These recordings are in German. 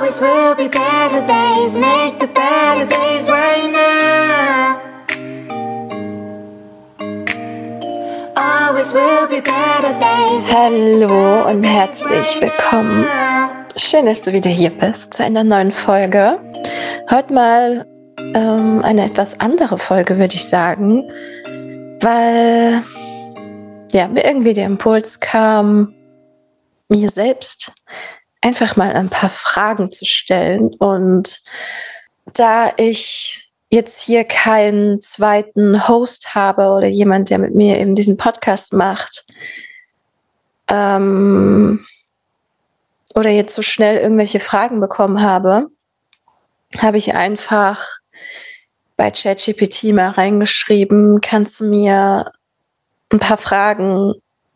Always will be better days, make the better days right now. Always will be better days. Hallo und herzlich willkommen. Schön, dass du wieder hier bist zu einer neuen Folge. Heute mal eine etwas andere Folge, würde ich sagen, weil mir irgendwie der Impuls kam, mir selbst einfach mal ein paar Fragen zu stellen. Und da ich jetzt hier keinen zweiten Host habe oder jemand, der mit mir eben diesen Podcast macht, oder jetzt so schnell irgendwelche Fragen bekommen habe ich einfach bei ChatGPT mal reingeschrieben, kannst du mir ein paar Fragen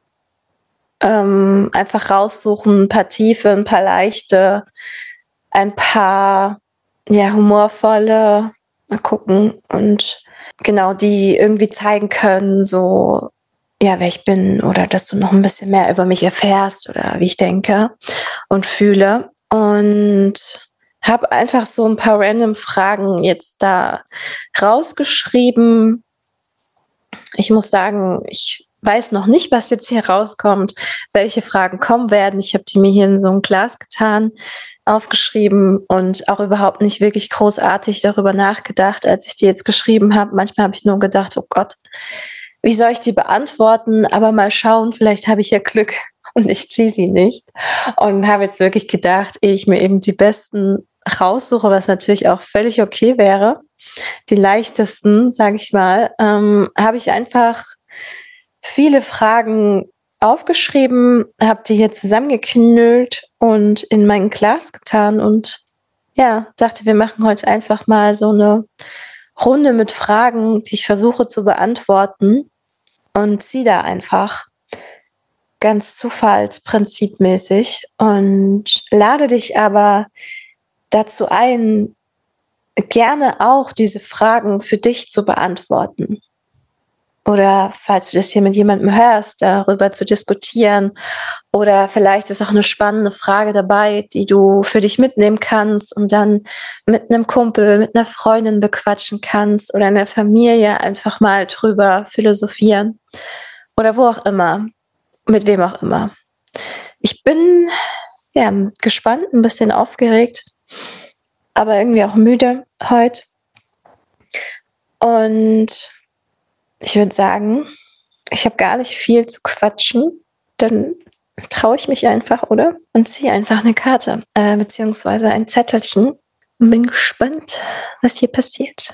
einfach raussuchen, ein paar tiefe, ein paar leichte, ein paar humorvolle, mal gucken, und genau, die irgendwie zeigen können, so wer ich bin, oder dass du noch ein bisschen mehr über mich erfährst oder wie ich denke und fühle. Und habe einfach so ein paar random Fragen jetzt da rausgeschrieben. Ich muss sagen, ich weiß noch nicht, was jetzt hier rauskommt, welche Fragen kommen werden. Ich habe die mir hier in so ein Glas getan, aufgeschrieben und auch überhaupt nicht wirklich großartig darüber nachgedacht, als ich die jetzt geschrieben habe. Manchmal habe ich nur gedacht, oh Gott, wie soll ich die beantworten? Aber mal schauen, vielleicht habe ich ja Glück und ich ziehe sie nicht. Und habe jetzt wirklich gedacht, ehe ich mir eben die besten raussuche, was natürlich auch völlig okay wäre, die leichtesten, sage ich mal, habe ich einfach viele Fragen aufgeschrieben, habe die hier zusammengeknüllt und in mein Glas getan und dachte, wir machen heute einfach mal so eine Runde mit Fragen, die ich versuche zu beantworten, und ziehe da einfach ganz zufallsprinzipmäßig und lade dich aber dazu ein, gerne auch diese Fragen für dich zu beantworten. Oder falls du das hier mit jemandem hörst, darüber zu diskutieren. Oder vielleicht ist auch eine spannende Frage dabei, die du für dich mitnehmen kannst und dann mit einem Kumpel, mit einer Freundin bequatschen kannst oder in der Familie einfach mal drüber philosophieren. Oder wo auch immer, mit wem auch immer. Ich bin gespannt, ein bisschen aufgeregt, aber irgendwie auch müde heute. Und ich würde sagen, ich habe gar nicht viel zu quatschen. Dann traue ich mich einfach, oder? Und ziehe einfach eine Karte, beziehungsweise ein Zettelchen. Und bin gespannt, was hier passiert.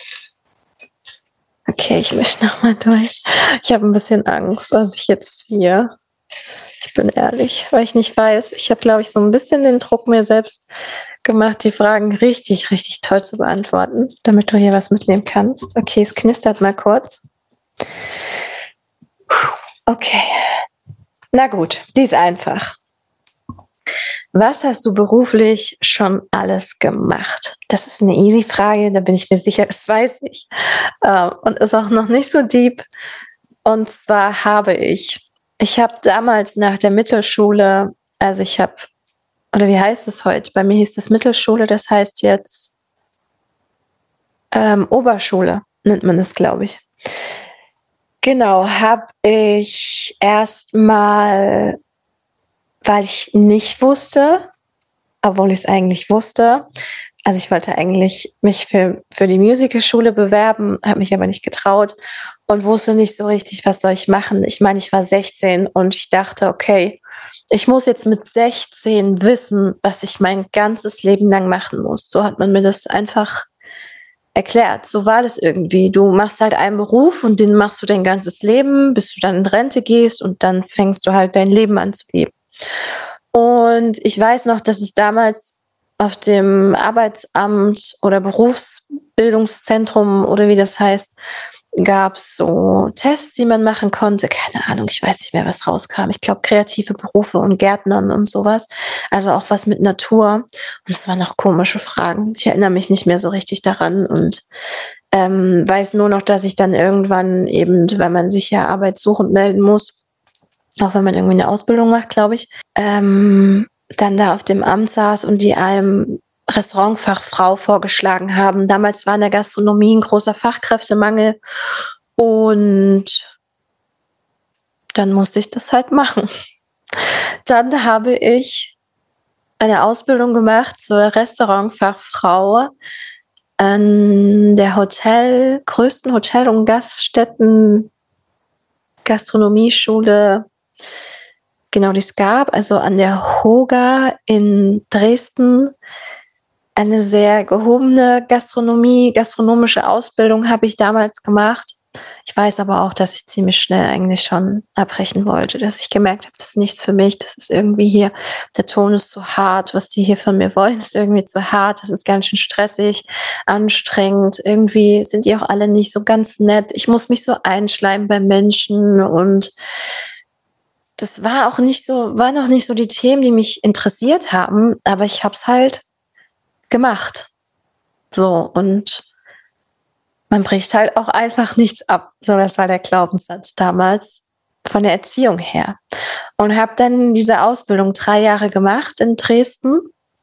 Okay, ich mische nochmal durch. Ich habe ein bisschen Angst, was ich jetzt ziehe. Ich bin ehrlich, weil ich nicht weiß. Ich habe, glaube ich, so ein bisschen den Druck mir selbst gemacht, die Fragen richtig, richtig toll zu beantworten, damit du hier was mitnehmen kannst. Okay, es knistert mal kurz. Okay. Na gut, die ist einfach. Was hast du beruflich schon alles gemacht? Das ist eine easy Frage, da bin ich mir sicher, das weiß ich. Und ist auch noch nicht so deep. Und zwar habe ich damals nach der Mittelschule, oder wie heißt es heute? Bei mir hieß das Mittelschule, das heißt jetzt Oberschule, nennt man das, glaube ich. Genau, habe ich erstmal, weil ich nicht wusste, obwohl ich es eigentlich wusste, also ich wollte eigentlich mich für die Musicalschule bewerben, habe mich aber nicht getraut und wusste nicht so richtig, was soll ich machen. Ich meine, ich war 16 und ich dachte, okay, ich muss jetzt mit 16 wissen, was ich mein ganzes Leben lang machen muss. So hat man mir das einfach erklärt. So war das irgendwie. Du machst halt einen Beruf und den machst du dein ganzes Leben, bis du dann in Rente gehst und dann fängst du halt dein Leben an zu leben. Und ich weiß noch, dass es damals auf dem Arbeitsamt oder Berufsbildungszentrum oder wie das heißt, gab es so Tests, die man machen konnte. Keine Ahnung, ich weiß nicht mehr, was rauskam. Ich glaube, kreative Berufe und Gärtnern und sowas. Also auch was mit Natur. Und es waren auch komische Fragen. Ich erinnere mich nicht mehr so richtig daran und weiß nur noch, dass ich dann irgendwann eben, weil man sich ja arbeitssuchend melden muss, auch wenn man irgendwie eine Ausbildung macht, glaube ich, dann da auf dem Amt saß und die einem Restaurantfachfrau vorgeschlagen haben. Damals war in der Gastronomie ein großer Fachkräftemangel und dann musste ich das halt machen. Dann habe ich eine Ausbildung gemacht zur Restaurantfachfrau an der größten Hotel- und Gaststätten Gastronomieschule, genau, die es gab, also an der Hoga in Dresden. Eine sehr gehobene gastronomische Ausbildung habe ich damals gemacht. Ich weiß aber auch, dass ich ziemlich schnell eigentlich schon abbrechen wollte, dass ich gemerkt habe, das ist nichts für mich, das ist irgendwie hier, der Ton ist zu hart, was die hier von mir wollen, ist irgendwie zu hart, das ist ganz schön stressig, anstrengend, irgendwie sind die auch alle nicht so ganz nett, ich muss mich so einschleimen bei Menschen und das war auch nicht so, waren auch nicht so die Themen, die mich interessiert haben, aber ich habe es halt gemacht. So, und man bricht halt auch einfach nichts ab. So, das war der Glaubenssatz damals von der Erziehung her. Und habe dann diese Ausbildung 3 Jahre gemacht in Dresden.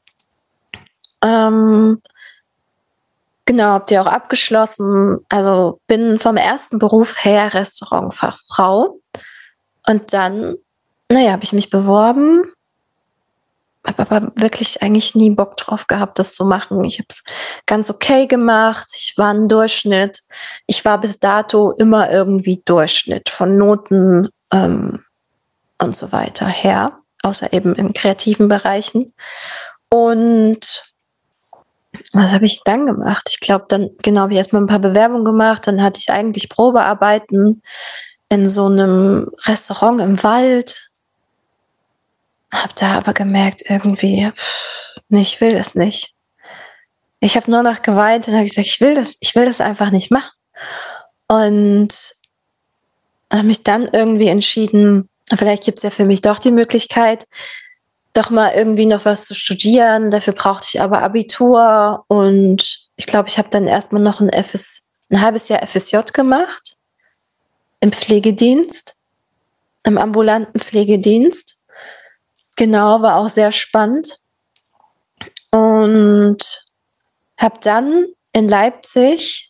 Genau, habe die auch abgeschlossen. Also bin vom ersten Beruf her Restaurantfachfrau. Und dann, habe ich mich beworben, habe aber wirklich eigentlich nie Bock drauf gehabt, das zu machen. Ich habe es ganz okay gemacht. Ich war ein Durchschnitt. Ich war bis dato immer irgendwie Durchschnitt von Noten und so weiter her, außer eben in kreativen Bereichen. Und was habe ich dann gemacht? Ich glaube, dann habe ich erstmal ein paar Bewerbungen gemacht. Dann hatte ich eigentlich Probearbeiten in so einem Restaurant im Wald. Habe da aber gemerkt, irgendwie, nee, ich will das nicht. Ich habe nur noch geweint und habe gesagt, ich will das einfach nicht machen. Und habe mich dann irgendwie entschieden, vielleicht gibt es ja für mich doch die Möglichkeit, doch mal irgendwie noch was zu studieren. Dafür brauchte ich aber Abitur und ich glaube, ich habe dann erstmal noch ein halbes Jahr FSJ gemacht im Pflegedienst, im ambulanten Pflegedienst. Genau, war auch sehr spannend. Und habe dann in Leipzig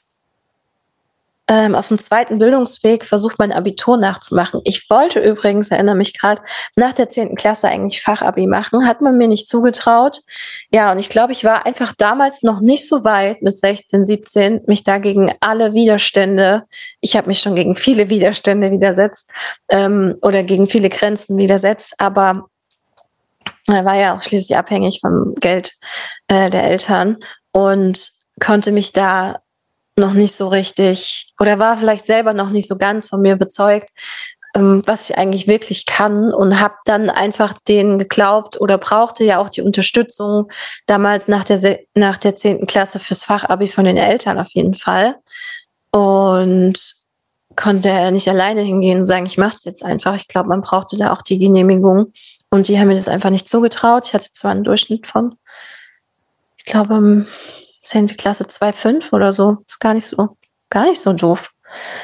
auf dem zweiten Bildungsweg versucht, mein Abitur nachzumachen. Ich wollte übrigens, erinnere mich gerade, nach der 10. Klasse eigentlich Fachabi machen, hat man mir nicht zugetraut. Ja, und ich glaube, ich war einfach damals noch nicht so weit mit 16, 17, mich da gegen alle Widerstände, ich habe mich schon gegen viele Widerstände widersetzt oder gegen viele Grenzen widersetzt, aber er war ja auch schließlich abhängig vom Geld der Eltern und konnte mich da noch nicht so richtig oder war vielleicht selber noch nicht so ganz von mir überzeugt, was ich eigentlich wirklich kann und habe dann einfach denen geglaubt oder brauchte ja auch die Unterstützung damals nach der 10. Klasse fürs Fachabi von den Eltern auf jeden Fall und konnte nicht alleine hingehen und sagen, ich mache es jetzt einfach. Ich glaube, man brauchte da auch die Genehmigung und die haben mir das einfach nicht zugetraut. Ich hatte zwar einen Durchschnitt von, ich glaube, 10. Klasse 2,5 oder so. Ist gar nicht so doof.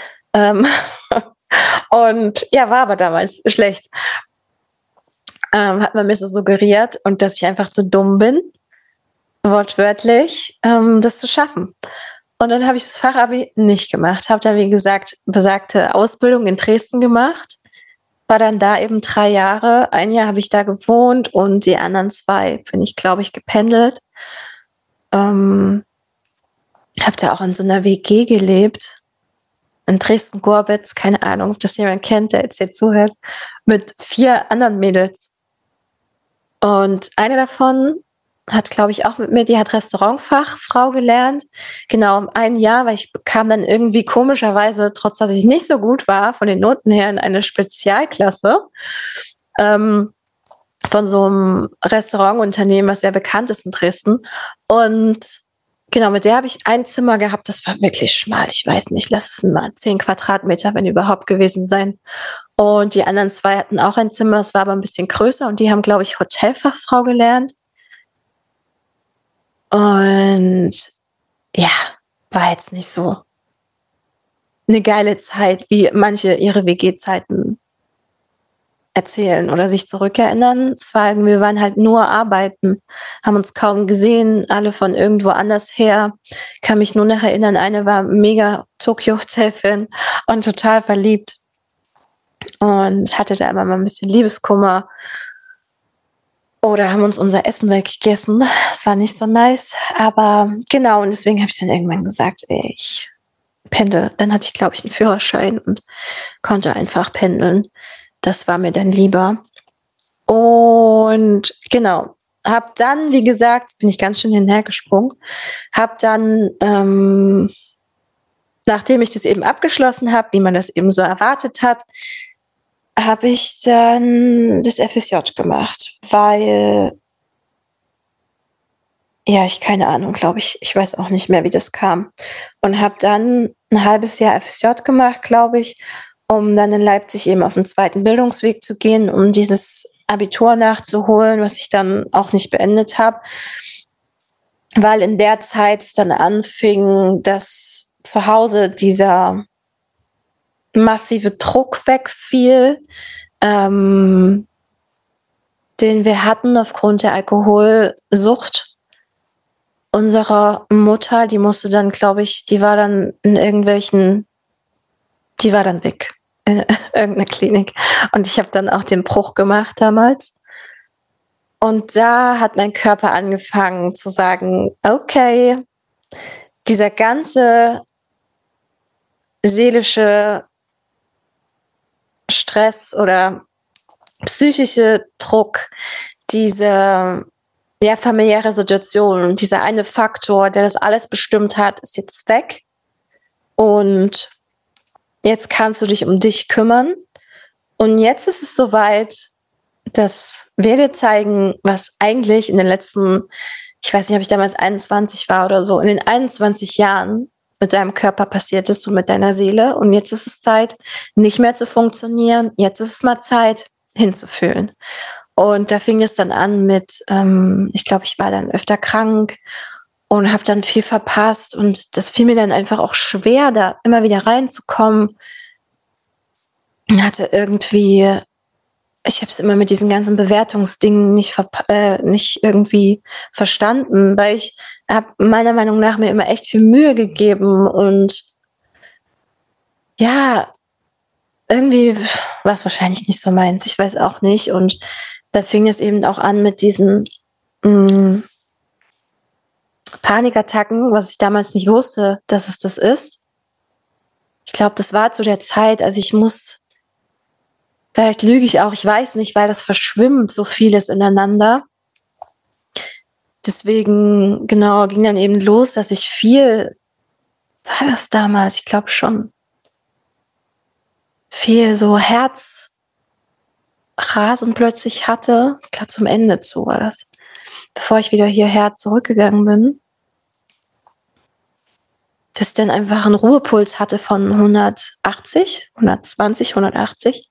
Und ja, war aber damals schlecht. Hat man mir so suggeriert und dass ich einfach zu dumm bin, wortwörtlich, das zu schaffen. Und dann habe ich das Fachabi nicht gemacht. Habe dann, wie gesagt, besagte Ausbildung in Dresden gemacht. War dann da eben 3 Jahre. 1 Jahr habe ich da gewohnt und die anderen 2 bin ich, glaube ich, gependelt. Habe da auch in so einer WG gelebt. In Dresden-Gorbitz, keine Ahnung, ob das jemand kennt, der jetzt hier zuhört, mit 4 anderen Mädels. Und eine davon hat, glaube ich, auch mit mir, die hat Restaurantfachfrau gelernt. Genau, 1 Jahr, weil ich kam dann irgendwie komischerweise, trotz dass ich nicht so gut war, von den Noten her in eine Spezialklasse von so einem Restaurantunternehmen, was sehr bekannt ist in Dresden. Und genau, mit der habe ich ein Zimmer gehabt, das war wirklich schmal. Ich weiß nicht, lass es mal 10 Quadratmeter, wenn überhaupt gewesen sein. Und die anderen 2 hatten auch ein Zimmer, es war aber ein bisschen größer und die haben, glaube ich, Hotelfachfrau gelernt. Und ja, war jetzt nicht so eine geile Zeit, wie manche ihre WG-Zeiten erzählen oder sich zurückerinnern. Wir waren halt nur arbeiten, haben uns kaum gesehen, alle von irgendwo anders her. Kann mich nur noch erinnern, eine war mega Tokyo Hotel-Fan und total verliebt und hatte da immer mal ein bisschen Liebeskummer. Oder haben uns unser Essen weggegessen. Das war nicht so nice. Aber genau, und deswegen habe ich dann irgendwann gesagt, ey, ich pendel. Dann hatte ich, glaube ich, einen Führerschein und konnte einfach pendeln. Das war mir dann lieber. Und genau, hab dann, wie gesagt, bin ich ganz schön hinhergesprungen, hab dann, nachdem ich das eben abgeschlossen habe, wie man das eben so erwartet hat, habe ich dann das FSJ gemacht, weil, ja, ich keine Ahnung, glaube ich, ich weiß auch nicht mehr, wie das kam. Und habe dann ein halbes Jahr FSJ gemacht, glaube ich, um dann in Leipzig eben auf den zweiten Bildungsweg zu gehen, um dieses Abitur nachzuholen, was ich dann auch nicht beendet habe, weil in der Zeit es dann anfing, dass zu Hause dieser massive Druck wegfiel, den wir hatten aufgrund der Alkoholsucht unserer Mutter. Die musste dann, glaube ich, die war dann weg in irgendeiner Klinik. Und ich habe dann auch den Bruch gemacht damals. Und da hat mein Körper angefangen zu sagen, okay, dieser ganze seelische Stress oder psychische Druck, diese familiäre Situation, dieser eine Faktor, der das alles bestimmt hat, ist jetzt weg. Und jetzt kannst du dich um dich kümmern. Und jetzt ist es soweit, dass wir dir zeigen, was eigentlich in den letzten, ich weiß nicht, ob ich damals 21 war oder so, in den 21 Jahren mit deinem Körper passiert ist und mit deiner Seele. Und jetzt ist es Zeit, nicht mehr zu funktionieren. Jetzt ist es mal Zeit, hinzufühlen. Und da fing es dann an mit, ich glaube, ich war dann öfter krank und habe dann viel verpasst. Und das fiel mir dann einfach auch schwer, da immer wieder reinzukommen. Und hatte irgendwie, ich habe es immer mit diesen ganzen Bewertungsdingen nicht irgendwie verstanden, weil ich habe meiner Meinung nach mir immer echt viel Mühe gegeben und ja, irgendwie war es wahrscheinlich nicht so meins, ich weiß auch nicht. Und da fing es eben auch an mit diesen Panikattacken, was ich damals nicht wusste, dass es das ist. Ich glaube, das war zu der Zeit, also vielleicht lüge ich auch, ich weiß nicht, weil das verschwimmt so vieles ineinander. Deswegen, genau, ging dann eben los, dass ich war das damals, ich glaube schon, viel so Herzrasen plötzlich hatte. Ich glaube, zum Ende zu war das, bevor ich wieder hierher zurückgegangen bin. Dass ich dann einfach einen Ruhepuls hatte von 120, 180.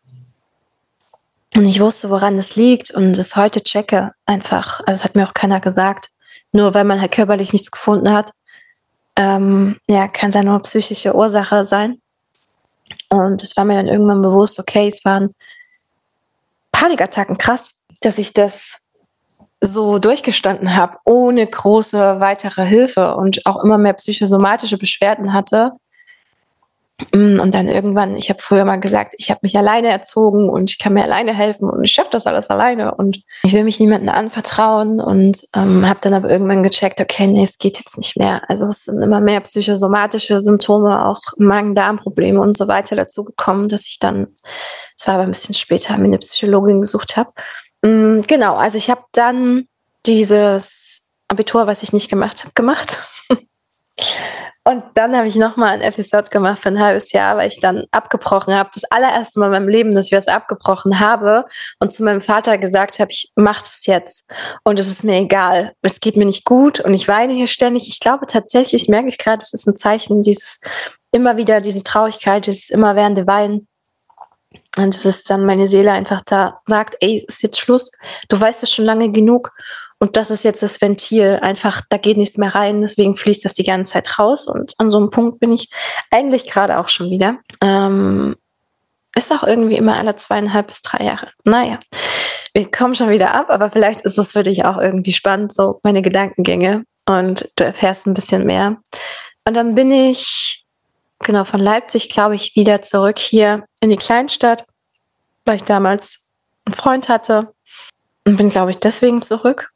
Und ich wusste, woran das liegt und es heute checke einfach. Also es hat mir auch keiner gesagt. Nur weil man halt körperlich nichts gefunden hat. Kann da nur psychische Ursache sein. Und es war mir dann irgendwann bewusst, okay, es waren Panikattacken, krass, dass ich das so durchgestanden habe, ohne große weitere Hilfe und auch immer mehr psychosomatische Beschwerden hatte. Und dann irgendwann, ich habe früher mal gesagt, ich habe mich alleine erzogen und ich kann mir alleine helfen und ich schaffe das alles alleine und ich will mich niemandem anvertrauen und habe dann aber irgendwann gecheckt, okay, nee, es geht jetzt nicht mehr. Also es sind immer mehr psychosomatische Symptome, auch Magen-Darm-Probleme und so weiter dazu gekommen, dass ich dann, es war aber ein bisschen später, mir eine Psychologin gesucht habe. Genau, also ich habe dann dieses Abitur, was ich nicht gemacht habe, gemacht. Und dann habe ich nochmal ein FSJ gemacht für ein halbes Jahr, weil ich dann abgebrochen habe. Das allererste Mal in meinem Leben, dass ich was abgebrochen habe und zu meinem Vater gesagt habe, ich mache das jetzt. Und es ist mir egal. Es geht mir nicht gut und ich weine hier ständig. Ich glaube tatsächlich, merke ich gerade, das ist ein Zeichen, immer wieder diese Traurigkeit, dieses immerwährende Weinen. Und es ist dann meine Seele einfach da, sagt, ey, ist jetzt Schluss. Du weißt es schon lange genug. Und das ist jetzt das Ventil. Einfach, da geht nichts mehr rein. Deswegen fließt das die ganze Zeit raus. Und an so einem Punkt bin ich eigentlich gerade auch schon wieder. ist auch irgendwie immer alle 2,5 bis 3 Jahre. Naja, wir kommen schon wieder ab, aber vielleicht ist es für dich auch irgendwie spannend, so meine Gedankengänge, und du erfährst ein bisschen mehr. Und dann bin ich, genau, von Leipzig, glaube ich, wieder zurück hier in die Kleinstadt, weil ich damals einen Freund hatte, und bin, glaube ich, deswegen zurück.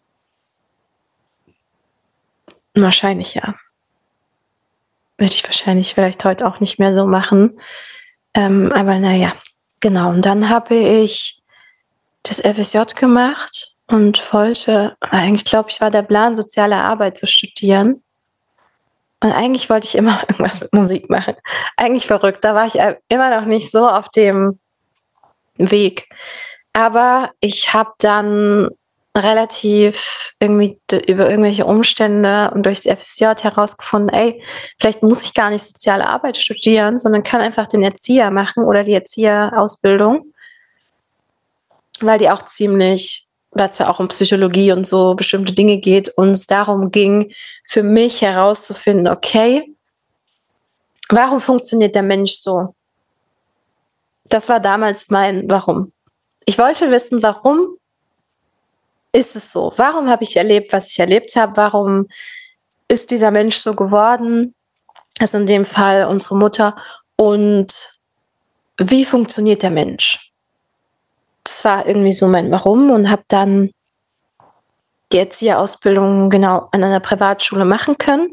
Wahrscheinlich, ja. Würde ich wahrscheinlich vielleicht heute auch nicht mehr so machen. Aber naja, genau. Und dann habe ich das FSJ gemacht und wollte, eigentlich glaube ich, war der Plan, soziale Arbeit zu studieren. Und eigentlich wollte ich immer irgendwas mit Musik machen. Eigentlich verrückt. Da war ich immer noch nicht so auf dem Weg. Aber ich habe dann relativ irgendwie über irgendwelche Umstände und durchs FSJ herausgefunden, ey, vielleicht muss ich gar nicht soziale Arbeit studieren, sondern kann einfach den Erzieher machen oder die Erzieherausbildung, weil die auch ziemlich, weil es ja auch um Psychologie und so bestimmte Dinge geht, und es darum ging, für mich herauszufinden, okay, warum funktioniert der Mensch so? Das war damals mein Warum. Ich wollte wissen, warum ist es so? Warum habe ich erlebt, was ich erlebt habe? Warum ist dieser Mensch so geworden? Also in dem Fall unsere Mutter. Und wie funktioniert der Mensch? Das war irgendwie so mein Warum, und habe dann die Erzieherausbildung genau an einer Privatschule machen können.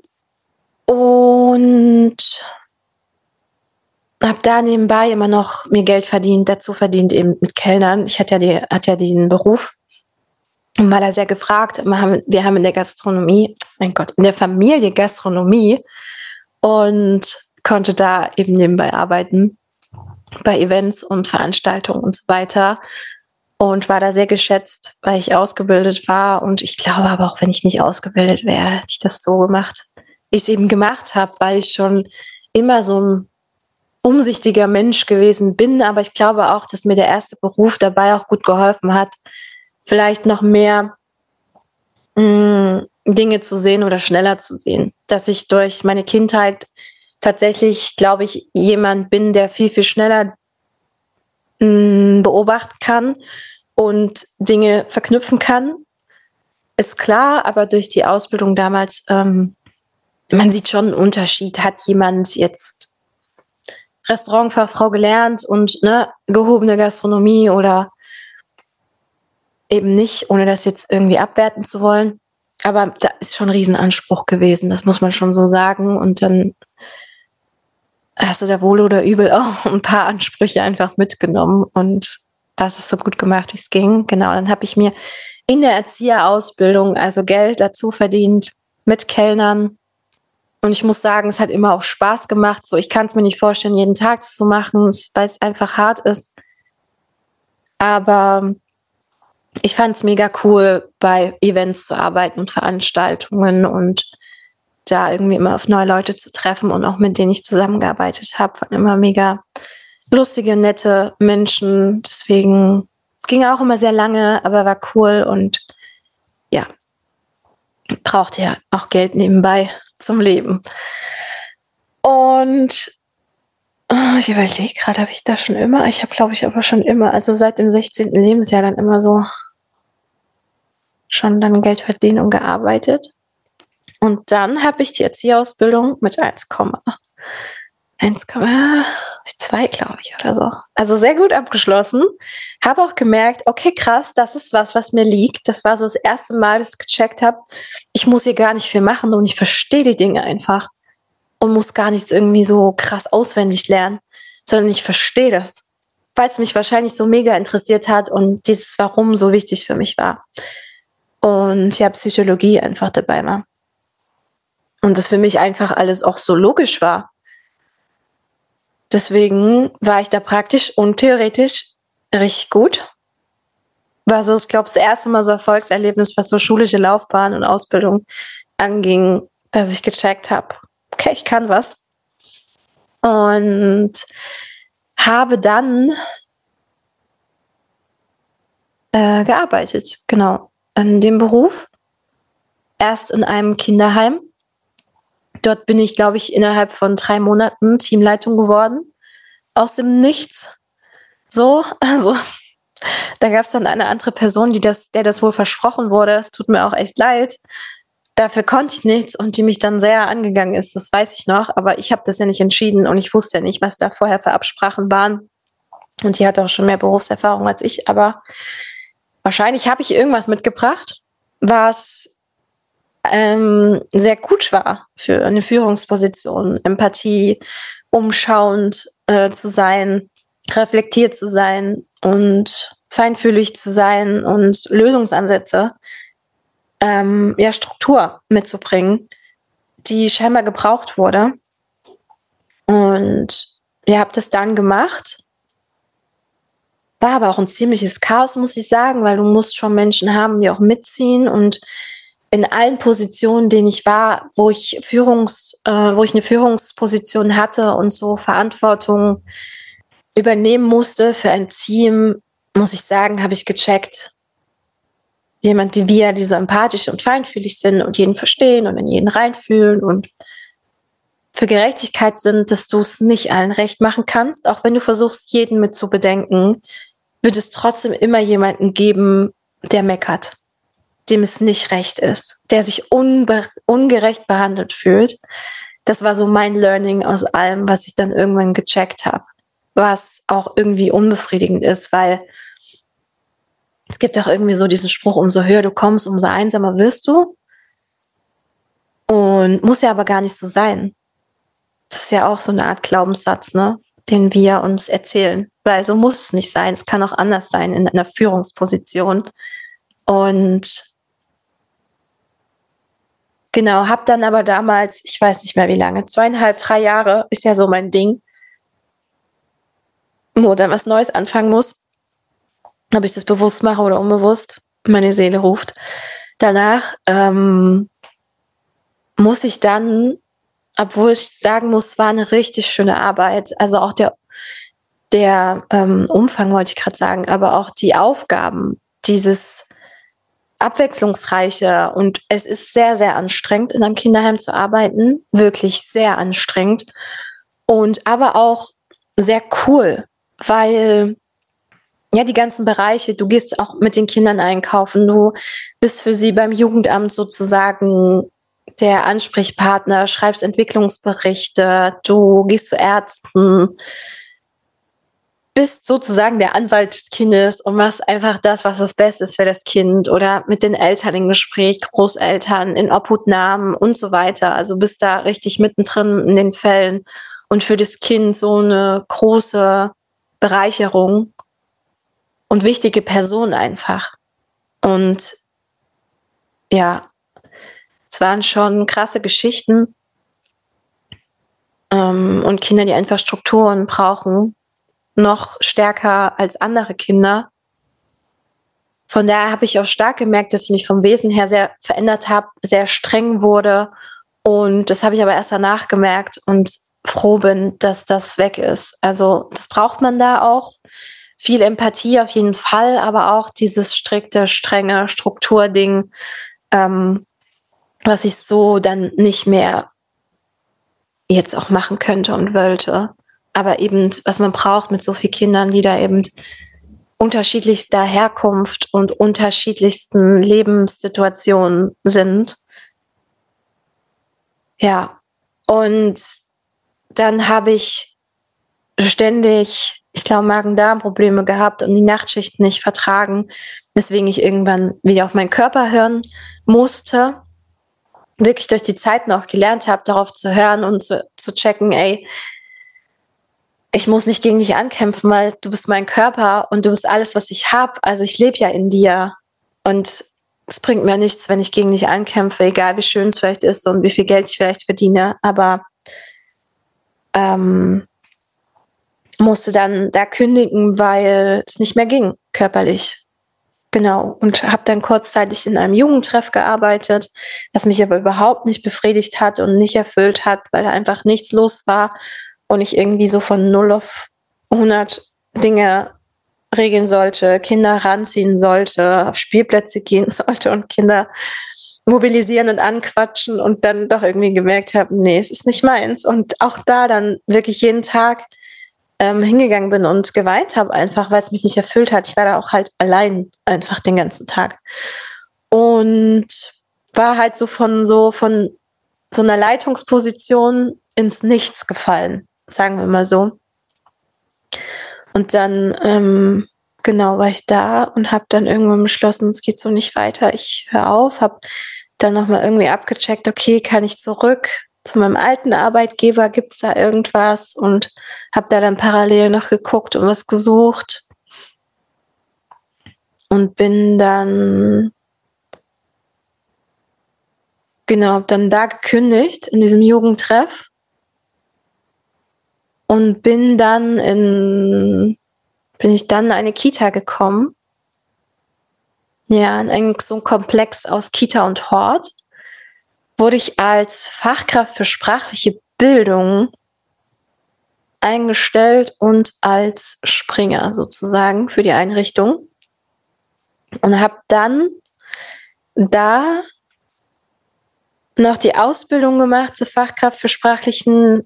Und habe da nebenbei immer noch mir Geld dazu verdient eben mit Kellnern. Ich hatte ja den Beruf. Und war da sehr gefragt. Wir haben in der Gastronomie, mein Gott, in der Familie Gastronomie, und konnte da eben nebenbei arbeiten bei Events und Veranstaltungen und so weiter, und war da sehr geschätzt, weil ich ausgebildet war. Und ich glaube aber auch, wenn ich nicht ausgebildet wäre, hätte ich das so gemacht, wie ich es eben gemacht habe, weil ich schon immer so ein umsichtiger Mensch gewesen bin. Aber ich glaube auch, dass mir der erste Beruf dabei auch gut geholfen hat, vielleicht noch mehr Dinge zu sehen oder schneller zu sehen. Dass ich durch meine Kindheit tatsächlich, glaube ich, jemand bin, der viel, viel schneller beobachten kann und Dinge verknüpfen kann. Ist klar, aber durch die Ausbildung damals, man sieht schon einen Unterschied. Hat jemand jetzt Restaurantfachfrau gelernt und gehobene Gastronomie oder eben nicht, ohne das jetzt irgendwie abwerten zu wollen. Aber da ist schon ein Riesenanspruch gewesen, das muss man schon so sagen. Und dann hast du da wohl oder übel auch ein paar Ansprüche einfach mitgenommen und hast es so gut gemacht, wie es ging. Genau, dann habe ich mir in der Erzieherausbildung also Geld dazu verdient mit Kellnern. Und ich muss sagen, es hat immer auch Spaß gemacht. So, ich kann es mir nicht vorstellen, jeden Tag das zu machen, weil es einfach hart ist. Aber ich fand es mega cool, bei Events zu arbeiten und Veranstaltungen und da irgendwie immer auf neue Leute zu treffen, und auch mit denen ich zusammengearbeitet habe, waren immer mega lustige, nette Menschen. Deswegen ging auch immer sehr lange, aber war cool, und ja, brauchte ja auch Geld nebenbei zum Leben. Und ich überlege gerade, habe ich da schon immer? Ich habe, glaube ich, aber schon immer, also seit dem 16. Lebensjahr dann immer so schon dann Geld verdient und gearbeitet. Und dann habe ich die Erzieherausbildung mit 1,2, glaube ich, oder so. Also sehr gut abgeschlossen. Habe auch gemerkt, okay, krass, das ist was mir liegt. Das war so das erste Mal, dass ich gecheckt habe, ich muss hier gar nicht viel machen und ich verstehe die Dinge einfach und muss gar nichts irgendwie so krass auswendig lernen, sondern ich verstehe das, weil es mich wahrscheinlich so mega interessiert hat und dieses Warum so wichtig für mich war. Und ja, Psychologie einfach dabei war. Und das für mich einfach alles auch so logisch war. Deswegen war ich da praktisch und theoretisch richtig gut. War so, ich glaube, das erste Mal so Erfolgserlebnis, was so schulische Laufbahn und Ausbildung anging, dass ich gecheckt habe, okay, ich kann was. Und habe dann gearbeitet, genau, in dem Beruf. Erst in einem Kinderheim. Dort bin ich, glaube ich, innerhalb von 3 Monaten Teamleitung geworden. Aus dem Nichts. so. Also da gab es dann eine andere Person, der das wohl versprochen wurde. Es tut mir auch echt leid. Dafür konnte ich nichts und die mich dann sehr angegangen ist, das weiß ich noch. Aber ich habe das ja nicht entschieden und ich wusste ja nicht, was da vorher für Absprachen waren. Und die hat auch schon mehr Berufserfahrung als ich. Aber wahrscheinlich habe ich irgendwas mitgebracht, was sehr gut war für eine Führungsposition. Empathie, umschauend zu sein, reflektiert zu sein und feinfühlig zu sein und Lösungsansätze, Struktur mitzubringen, die scheinbar gebraucht wurde. Und ihr habt es dann gemacht. War aber auch ein ziemliches Chaos, muss ich sagen, weil du musst schon Menschen haben, die auch mitziehen. Und in allen Positionen, denen ich war, wo ich eine Führungsposition hatte und so Verantwortung übernehmen musste für ein Team, muss ich sagen, habe ich gecheckt. Jemand wie wir, die so empathisch und feinfühlig sind und jeden verstehen und in jeden reinfühlen und für Gerechtigkeit sind, dass du es nicht allen recht machen kannst. Auch wenn du versuchst, jeden mit zu bedenken, wird es trotzdem immer jemanden geben, der meckert, dem es nicht recht ist, der sich ungerecht behandelt fühlt. Das war so mein Learning aus allem, was ich dann irgendwann gecheckt habe, was auch irgendwie unbefriedigend ist, weil es gibt auch irgendwie so diesen Spruch, umso höher du kommst, umso einsamer wirst du. Und muss ja aber gar nicht so sein. Das ist ja auch so eine Art Glaubenssatz, ne, den wir uns erzählen. Weil so muss es nicht sein. Es kann auch anders sein in einer Führungsposition. Und genau, habe dann aber damals, ich weiß nicht mehr wie lange, 2,5, 3 Jahre ist ja so mein Ding, wo dann was Neues anfangen muss. Ob ich das bewusst mache oder unbewusst, meine Seele ruft. Danach muss ich dann, obwohl ich sagen muss, war eine richtig schöne Arbeit, also auch der Umfang wollte ich gerade sagen, aber auch die Aufgaben, dieses Abwechslungsreiche, und es ist sehr, sehr anstrengend, in einem Kinderheim zu arbeiten, wirklich sehr anstrengend und aber auch sehr cool, weil ja, die ganzen Bereiche, du gehst auch mit den Kindern einkaufen, du bist für sie beim Jugendamt sozusagen der Ansprechpartner, schreibst Entwicklungsberichte, du gehst zu Ärzten, bist sozusagen der Anwalt des Kindes und machst einfach das, was das Beste ist für das Kind, oder mit den Eltern im Gespräch, Großeltern, in Obhutnahmen und so weiter. Also bist da richtig mittendrin in den Fällen und für das Kind so eine große Bereicherung und wichtige Person einfach. Und ja, es waren schon krasse Geschichten und Kinder, die einfach Strukturen brauchen, noch stärker als andere Kinder. Von daher habe ich auch stark gemerkt, dass ich mich vom Wesen her sehr verändert habe, sehr streng wurde. Und das habe ich aber erst danach gemerkt und froh bin, dass das weg ist. Also das braucht man da auch. Viel Empathie auf jeden Fall, aber auch dieses strikte, strenge Strukturding, was ich so dann nicht mehr jetzt auch machen könnte und wollte. Aber eben, was man braucht mit so vielen Kindern, die da eben unterschiedlichster Herkunft und unterschiedlichsten Lebenssituationen sind. Ja, und dann habe ich ständig, ich glaube, Magen-Darm-Probleme gehabt und die Nachtschichten nicht vertragen, weswegen ich irgendwann wieder auf meinen Körper hören musste. Wirklich durch die Zeit noch gelernt habe, darauf zu hören und zu checken, ey, ich muss nicht gegen dich ankämpfen, weil du bist mein Körper und du bist alles, was ich habe. Also ich lebe ja in dir. Und es bringt mir nichts, wenn ich gegen dich ankämpfe, egal wie schön es vielleicht ist und wie viel Geld ich vielleicht verdiene. Aber musste dann da kündigen, weil es nicht mehr ging, körperlich. Genau. Und habe dann kurzzeitig in einem Jugendtreff gearbeitet, was mich aber überhaupt nicht befriedigt hat und nicht erfüllt hat, weil da einfach nichts los war und ich irgendwie so von 0 auf 100 Dinge regeln sollte, Kinder ranziehen sollte, auf Spielplätze gehen sollte und Kinder mobilisieren und anquatschen und dann doch irgendwie gemerkt habe, nee, es ist nicht meins. Und auch da dann wirklich jeden Tag hingegangen bin und geweint habe, einfach weil es mich nicht erfüllt hat. Ich war da auch halt allein einfach den ganzen Tag. Und war halt von so einer Leitungsposition ins Nichts gefallen, sagen wir mal so. Und dann, genau, war ich da und habe dann irgendwann beschlossen, es geht so nicht weiter, ich höre auf, habe dann nochmal irgendwie abgecheckt, okay, kann ich zurück zu meinem alten Arbeitgeber, gibt's da irgendwas? Und habe da dann parallel noch geguckt und was gesucht und bin dann, genau, dann da gekündigt in diesem Jugendtreff und bin ich dann in eine Kita gekommen. Ja, in so einem Komplex aus Kita und Hort. Wurde ich als Fachkraft für sprachliche Bildung eingestellt und als Springer sozusagen für die Einrichtung. Und habe dann da noch die Ausbildung gemacht zur Fachkraft für sprachliche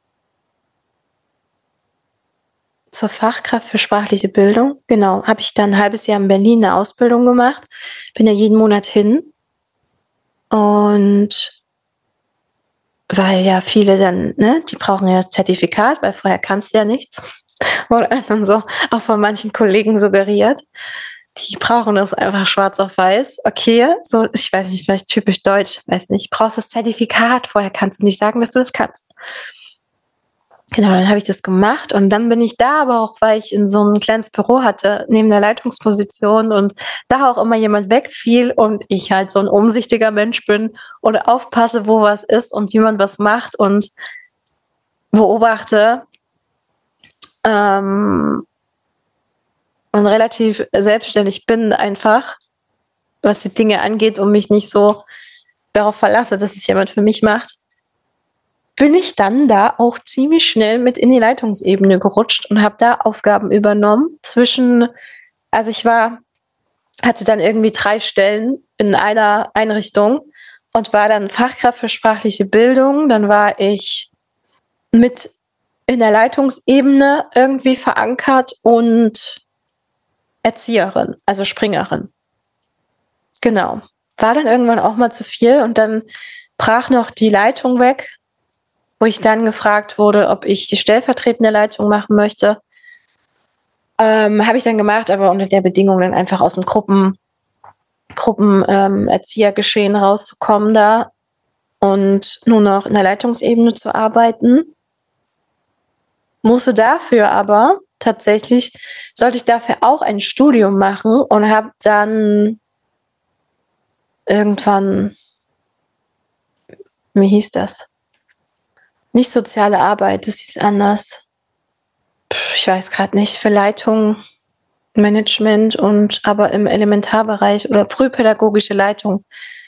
Bildung. Genau, habe ich dann ein halbes Jahr in Berlin eine Ausbildung gemacht. Bin ja jeden Monat hin. Und weil ja viele dann, ne, die brauchen ja das Zertifikat, weil vorher kannst du ja nichts. Wurde einfach so auch von manchen Kollegen suggeriert. Die brauchen das einfach schwarz auf weiß. Okay, so, ich weiß nicht, vielleicht typisch deutsch, weiß nicht. Brauchst das Zertifikat, vorher kannst du nicht sagen, dass du das kannst. Genau, dann habe ich das gemacht und dann bin ich da, aber auch, weil ich in so ein kleines Büro hatte, neben der Leitungsposition und da auch immer jemand wegfiel und ich halt so ein umsichtiger Mensch bin und aufpasse, wo was ist und wie man was macht und beobachte und relativ selbstständig bin einfach, was die Dinge angeht und mich nicht so darauf verlasse, dass es jemand für mich macht, bin ich dann da auch ziemlich schnell mit in die Leitungsebene gerutscht und habe da Aufgaben übernommen also ich hatte dann irgendwie 3 Stellen in einer Einrichtung und war dann Fachkraft für sprachliche Bildung. Dann war ich mit in der Leitungsebene irgendwie verankert und Erzieherin, also Springerin. Genau. War dann irgendwann auch mal zu viel und dann brach noch die Leitung weg, wo ich dann gefragt wurde, ob ich die stellvertretende Leitung machen möchte. Habe ich dann gemacht, aber unter der Bedingung, dann einfach aus dem Erziehergeschehen rauszukommen da und nur noch in der Leitungsebene zu arbeiten. Musste dafür aber sollte ich dafür auch ein Studium machen und habe dann irgendwann, wie hieß das? Nicht soziale Arbeit, das hieß anders. Ich weiß gerade nicht, für Leitung, Management aber im Elementarbereich oder frühpädagogische Leitung.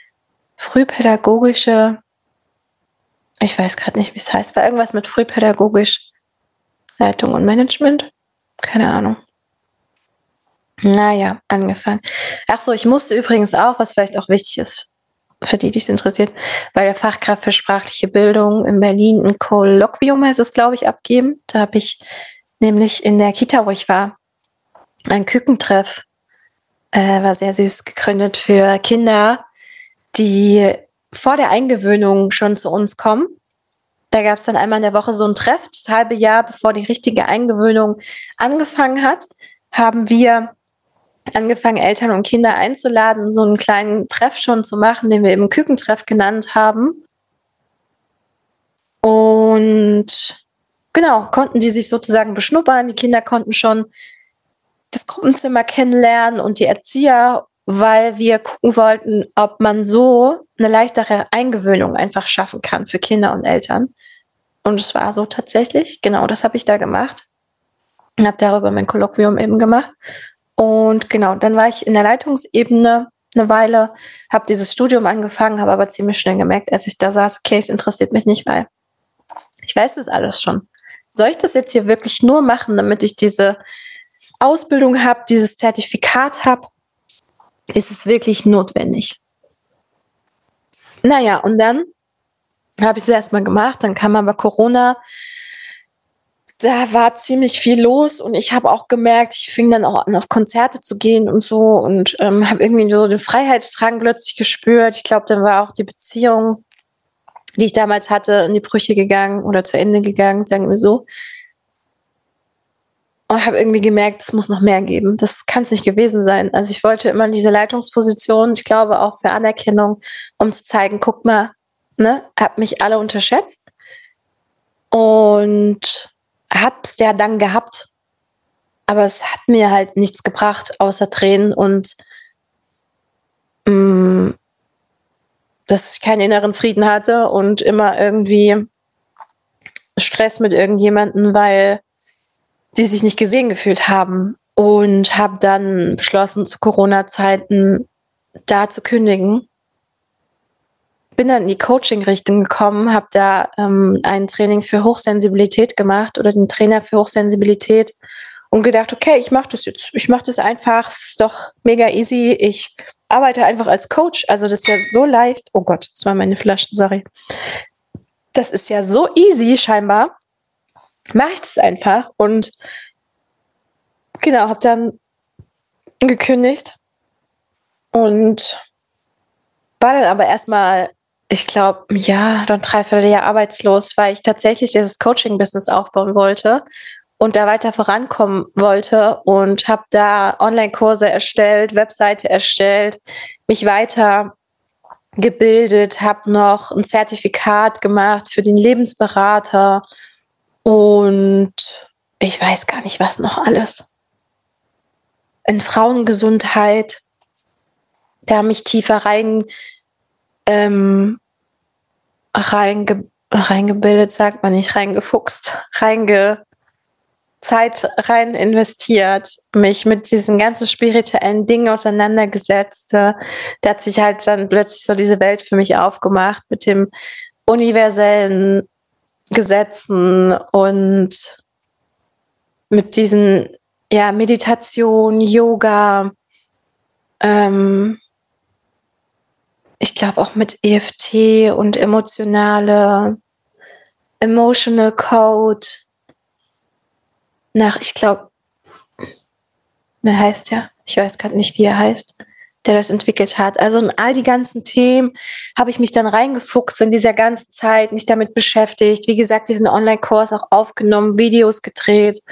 Ich weiß gerade nicht, wie es heißt. War irgendwas mit frühpädagogisch Leitung und Management? Keine Ahnung. Naja, angefangen. Ach so, ich musste übrigens auch, was vielleicht auch wichtig ist, für die es interessiert, bei der Fachkraft für sprachliche Bildung in Berlin ein Kolloquium, heißt es, glaube ich, abgeben. Da habe ich nämlich in der Kita, wo ich war, ein Kükentreff, war sehr süß, gegründet für Kinder, die vor der Eingewöhnung schon zu uns kommen. Da gab es dann einmal in der Woche so ein Treff, das halbe Jahr, bevor die richtige Eingewöhnung angefangen hat, haben wir angefangen, Eltern und Kinder einzuladen, so einen kleinen Treff schon zu machen, den wir eben Kükentreff genannt haben. Und genau, konnten die sich sozusagen beschnuppern. Die Kinder konnten schon das Gruppenzimmer kennenlernen und die Erzieher, weil wir gucken wollten, ob man so eine leichtere Eingewöhnung einfach schaffen kann für Kinder und Eltern. Und es war so tatsächlich. Genau, das habe ich da gemacht. Und habe darüber mein Kolloquium eben gemacht. Und genau, dann war ich in der Leitungsebene eine Weile, habe dieses Studium angefangen, habe aber ziemlich schnell gemerkt, als ich da saß, okay, es interessiert mich nicht, weil ich weiß das alles schon. Soll ich das jetzt hier wirklich nur machen, damit ich diese Ausbildung habe, dieses Zertifikat habe? Ist es wirklich notwendig? Naja, und dann habe ich es erstmal gemacht, dann kam aber Corona, da war ziemlich viel los und ich habe auch gemerkt, ich fing dann auch an, auf Konzerte zu gehen und so und habe irgendwie so den Freiheitsdrang plötzlich gespürt. Ich glaube, dann war auch die Beziehung, die ich damals hatte, in die Brüche gegangen oder zu Ende gegangen, sagen wir so. Und habe irgendwie gemerkt, es muss noch mehr geben. Das kann es nicht gewesen sein. Also ich wollte immer in diese Leitungsposition, ich glaube auch für Anerkennung, um zu zeigen, guck mal, ne, hab mich alle unterschätzt. Und hab's ja dann gehabt. Aber es hat mir halt nichts gebracht, außer Tränen und dass ich keinen inneren Frieden hatte und immer irgendwie Stress mit irgendjemandem, weil die sich nicht gesehen gefühlt haben. Und habe dann beschlossen, zu Corona-Zeiten da zu kündigen. Bin dann in die Coaching-Richtung gekommen, habe da ein Training für Hochsensibilität gemacht oder den Trainer für Hochsensibilität und gedacht, okay, ich mache das jetzt. Ich mache das einfach, es ist doch mega easy. Ich arbeite einfach als Coach, also das ist ja so leicht. Oh Gott, das waren meine Flaschen, sorry. Das ist ja so easy scheinbar. Mache ich das einfach und genau, habe dann gekündigt und war dann aber erstmal, ich glaube, ja, dann 3/4 Jahr arbeitslos, weil ich tatsächlich dieses Coaching-Business aufbauen wollte und da weiter vorankommen wollte und habe da Online-Kurse erstellt, Webseite erstellt, mich weiter gebildet, habe noch ein Zertifikat gemacht für den Lebensberater und ich weiß gar nicht, was noch alles. In Frauengesundheit, da mich tiefer reingebildet, sagt man nicht, reingefuchst, Zeit rein investiert, mich mit diesen ganzen spirituellen Dingen auseinandergesetzt. Da hat sich halt dann plötzlich so diese Welt für mich aufgemacht mit dem universellen Gesetzen und mit diesen, ja, Meditation, Yoga, ich glaube auch mit EFT und Emotional Code ich glaube, wer heißt der? Ich weiß gerade nicht, wie er heißt, der das entwickelt hat. Also in all die ganzen Themen habe ich mich dann reingefuchst in dieser ganzen Zeit, mich damit beschäftigt. Wie gesagt, diesen Online-Kurs auch aufgenommen, Videos gedreht,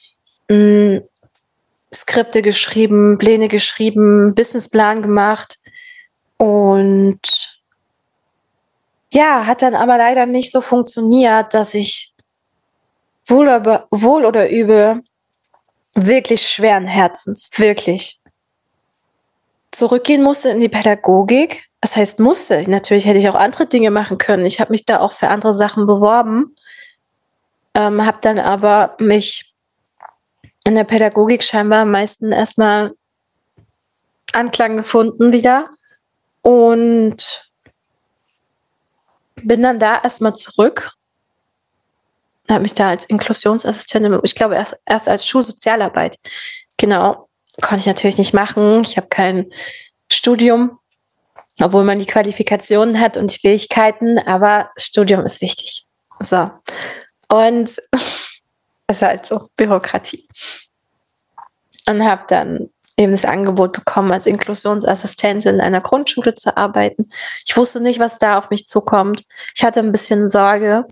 Skripte geschrieben, Pläne geschrieben, Businessplan gemacht und ja, hat dann aber leider nicht so funktioniert, dass ich wohl oder übel wirklich schweren Herzens, wirklich zurückgehen musste in die Pädagogik. Das heißt musste, natürlich hätte ich auch andere Dinge machen können. Ich habe mich da auch für andere Sachen beworben, habe dann aber mich in der Pädagogik scheinbar am meisten erstmal Anklang gefunden wieder und bin dann da erstmal zurück, habe mich da als Inklusionsassistentin, ich glaube erst als Schulsozialarbeit, genau, konnte ich natürlich nicht machen. Ich habe kein Studium, obwohl man die Qualifikationen hat und die Fähigkeiten, aber Studium ist wichtig. So, und es ist halt so, Bürokratie. Und habe dann eben das Angebot bekommen, als Inklusionsassistentin in einer Grundschule zu arbeiten. Ich wusste nicht, was da auf mich zukommt. Ich hatte ein bisschen Sorge,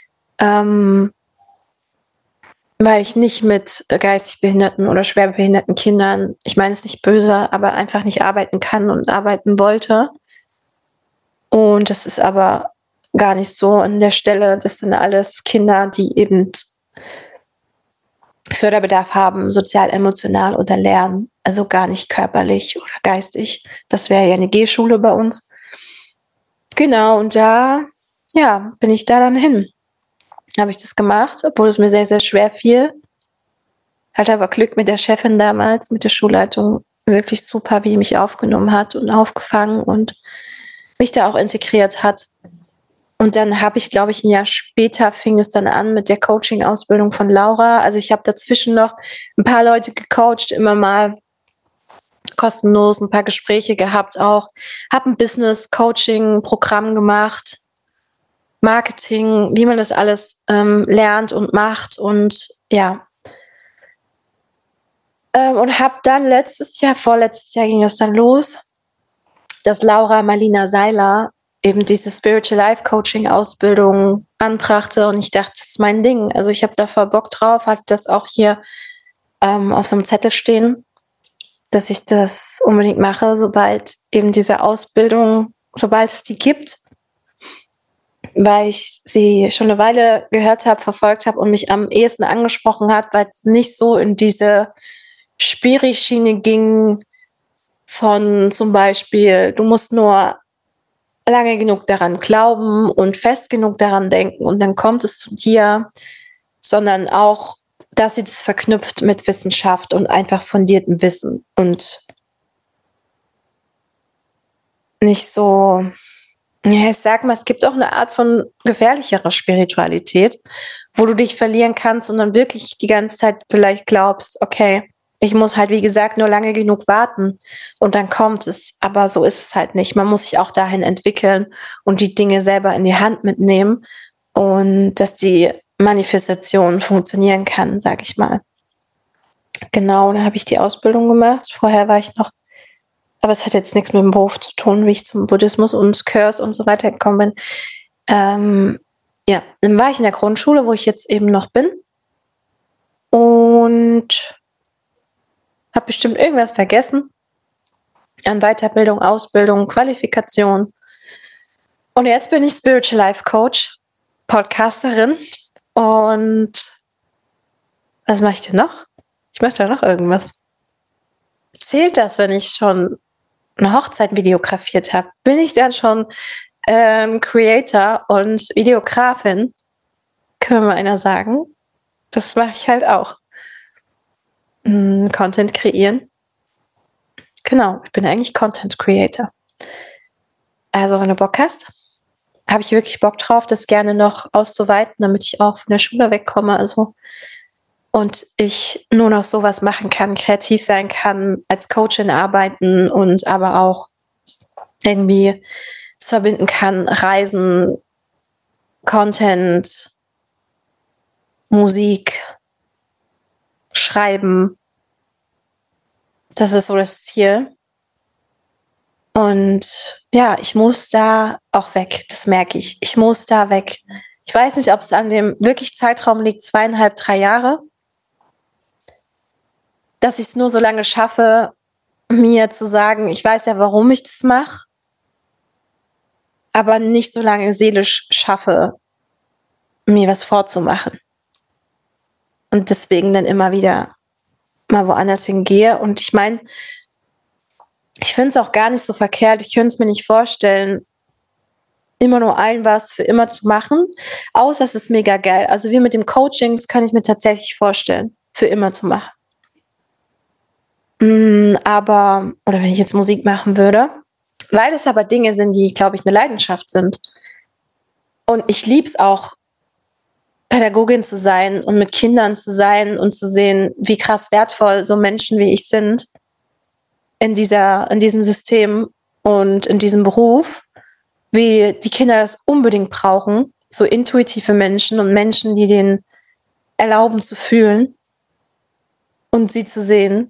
weil ich nicht mit geistig behinderten oder schwerbehinderten Kindern, ich meine es nicht böse, aber einfach nicht arbeiten kann und arbeiten wollte. Und das ist aber gar nicht so an der Stelle. Das sind alles Kinder, die eben Förderbedarf haben, sozial, emotional oder lernen, also gar nicht körperlich oder geistig. Das wäre ja eine G-Schule bei uns. Genau, und da, ja, bin ich da dann hin. Habe ich das gemacht, obwohl es mir sehr, sehr schwer fiel. Hatte aber Glück mit der Chefin damals, mit der Schulleitung. Wirklich super, wie die mich aufgenommen hat und aufgefangen und mich da auch integriert hat. Und dann habe ich, glaube ich, ein Jahr später fing es dann an mit der Coaching-Ausbildung von Laura. Also ich habe dazwischen noch ein paar Leute gecoacht, immer mal kostenlos, ein paar Gespräche gehabt auch. Habe ein Business-Coaching-Programm gemacht Marketing, wie man das alles lernt und macht und ja. Und habe dann vorletztes Jahr ging das dann los, dass Laura Marlina Seiler eben diese Spiritual Life Coaching Ausbildung anbrachte und ich dachte, das ist mein Ding. Also ich habe da voll Bock drauf, hatte das auch hier auf so einem Zettel stehen, dass ich das unbedingt mache, sobald eben diese Ausbildung, sobald es die gibt, weil ich sie schon eine Weile gehört habe, verfolgt habe und mich am ehesten angesprochen hat, weil es nicht so in diese Spiri-Schiene ging von zum Beispiel, du musst nur lange genug daran glauben und fest genug daran denken und dann kommt es zu dir, sondern auch, dass sie das verknüpft mit Wissenschaft und einfach fundiertem Wissen und nicht so, ja, ich sag mal, es gibt auch eine Art von gefährlicherer Spiritualität, wo du dich verlieren kannst und dann wirklich die ganze Zeit vielleicht glaubst, okay, ich muss halt, wie gesagt, nur lange genug warten und dann kommt es. Aber so ist es halt nicht. Man muss sich auch dahin entwickeln und die Dinge selber in die Hand mitnehmen und dass die Manifestation funktionieren kann, sag ich mal. Genau, dann habe ich die Ausbildung gemacht. Vorher war ich noch, aber es hat jetzt nichts mit dem Beruf zu tun, wie ich zum Buddhismus und Kurs und so weiter gekommen bin. Ja, dann war ich in der Grundschule, wo ich jetzt eben noch bin und habe bestimmt irgendwas vergessen an Weiterbildung, Ausbildung, Qualifikation. Und jetzt bin ich Spiritual Life Coach, Podcasterin. Und was mache ich denn noch? Ich mache da noch irgendwas. Zählt das, wenn ich schon eine Hochzeit videografiert habe? Bin ich dann schon Creator und Videografin? Kann mir mal einer sagen? Das mache ich halt auch. Content kreieren. Genau, ich bin eigentlich Content Creator. Also wenn du Bock hast, habe ich wirklich Bock drauf, das gerne noch auszuweiten, damit ich auch von der Schule wegkomme. Also und ich nur noch sowas machen kann, kreativ sein kann, als Coachin arbeiten und aber auch irgendwie es verbinden kann, Reisen, Content, Musik, Schreiben. Das ist so das Ziel. Und ja, ich muss da auch weg. Das merke ich. Ich muss da weg. Ich weiß nicht, ob es an dem wirklich Zeitraum liegt, 2,5, 3 Jahre, dass ich es nur so lange schaffe, mir zu sagen, ich weiß ja, warum ich das mache, aber nicht so lange seelisch schaffe, mir was vorzumachen. Und deswegen dann immer wieder mal woanders hingehe. Und ich meine, ich finde es auch gar nicht so verkehrt. Ich könnte es mir nicht vorstellen, immer nur allen was für immer zu machen. Außer es ist mega geil. Also wie mit dem Coaching, das kann ich mir tatsächlich vorstellen, für immer zu machen. Aber, oder wenn ich jetzt Musik machen würde, weil es aber Dinge sind, die, glaube ich, eine Leidenschaft sind. Und ich liebe es auch, Pädagogin zu sein und mit Kindern zu sein und zu sehen, wie krass wertvoll so Menschen wie ich sind in diesem System und in diesem Beruf, wie die Kinder das unbedingt brauchen, so intuitive Menschen und Menschen, die denen erlauben zu fühlen und sie zu sehen.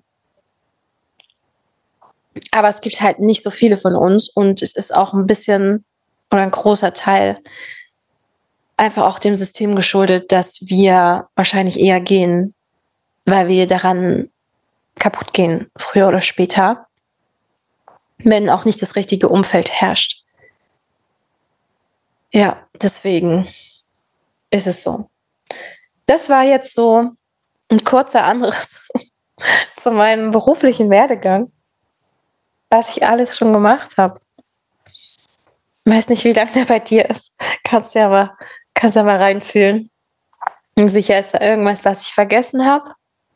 Aber es gibt halt nicht so viele von uns und es ist auch ein bisschen oder ein großer Teil einfach auch dem System geschuldet, dass wir wahrscheinlich eher gehen, weil wir daran kaputt gehen, früher oder später, wenn auch nicht das richtige Umfeld herrscht. Ja, deswegen ist es so. Das war jetzt so ein kurzer anderes zu meinem beruflichen Werdegang, was ich alles schon gemacht habe. Ich weiß nicht, wie lange der bei dir ist. Kannst ja mal reinfühlen. Und sicher ist da irgendwas, was ich vergessen habe.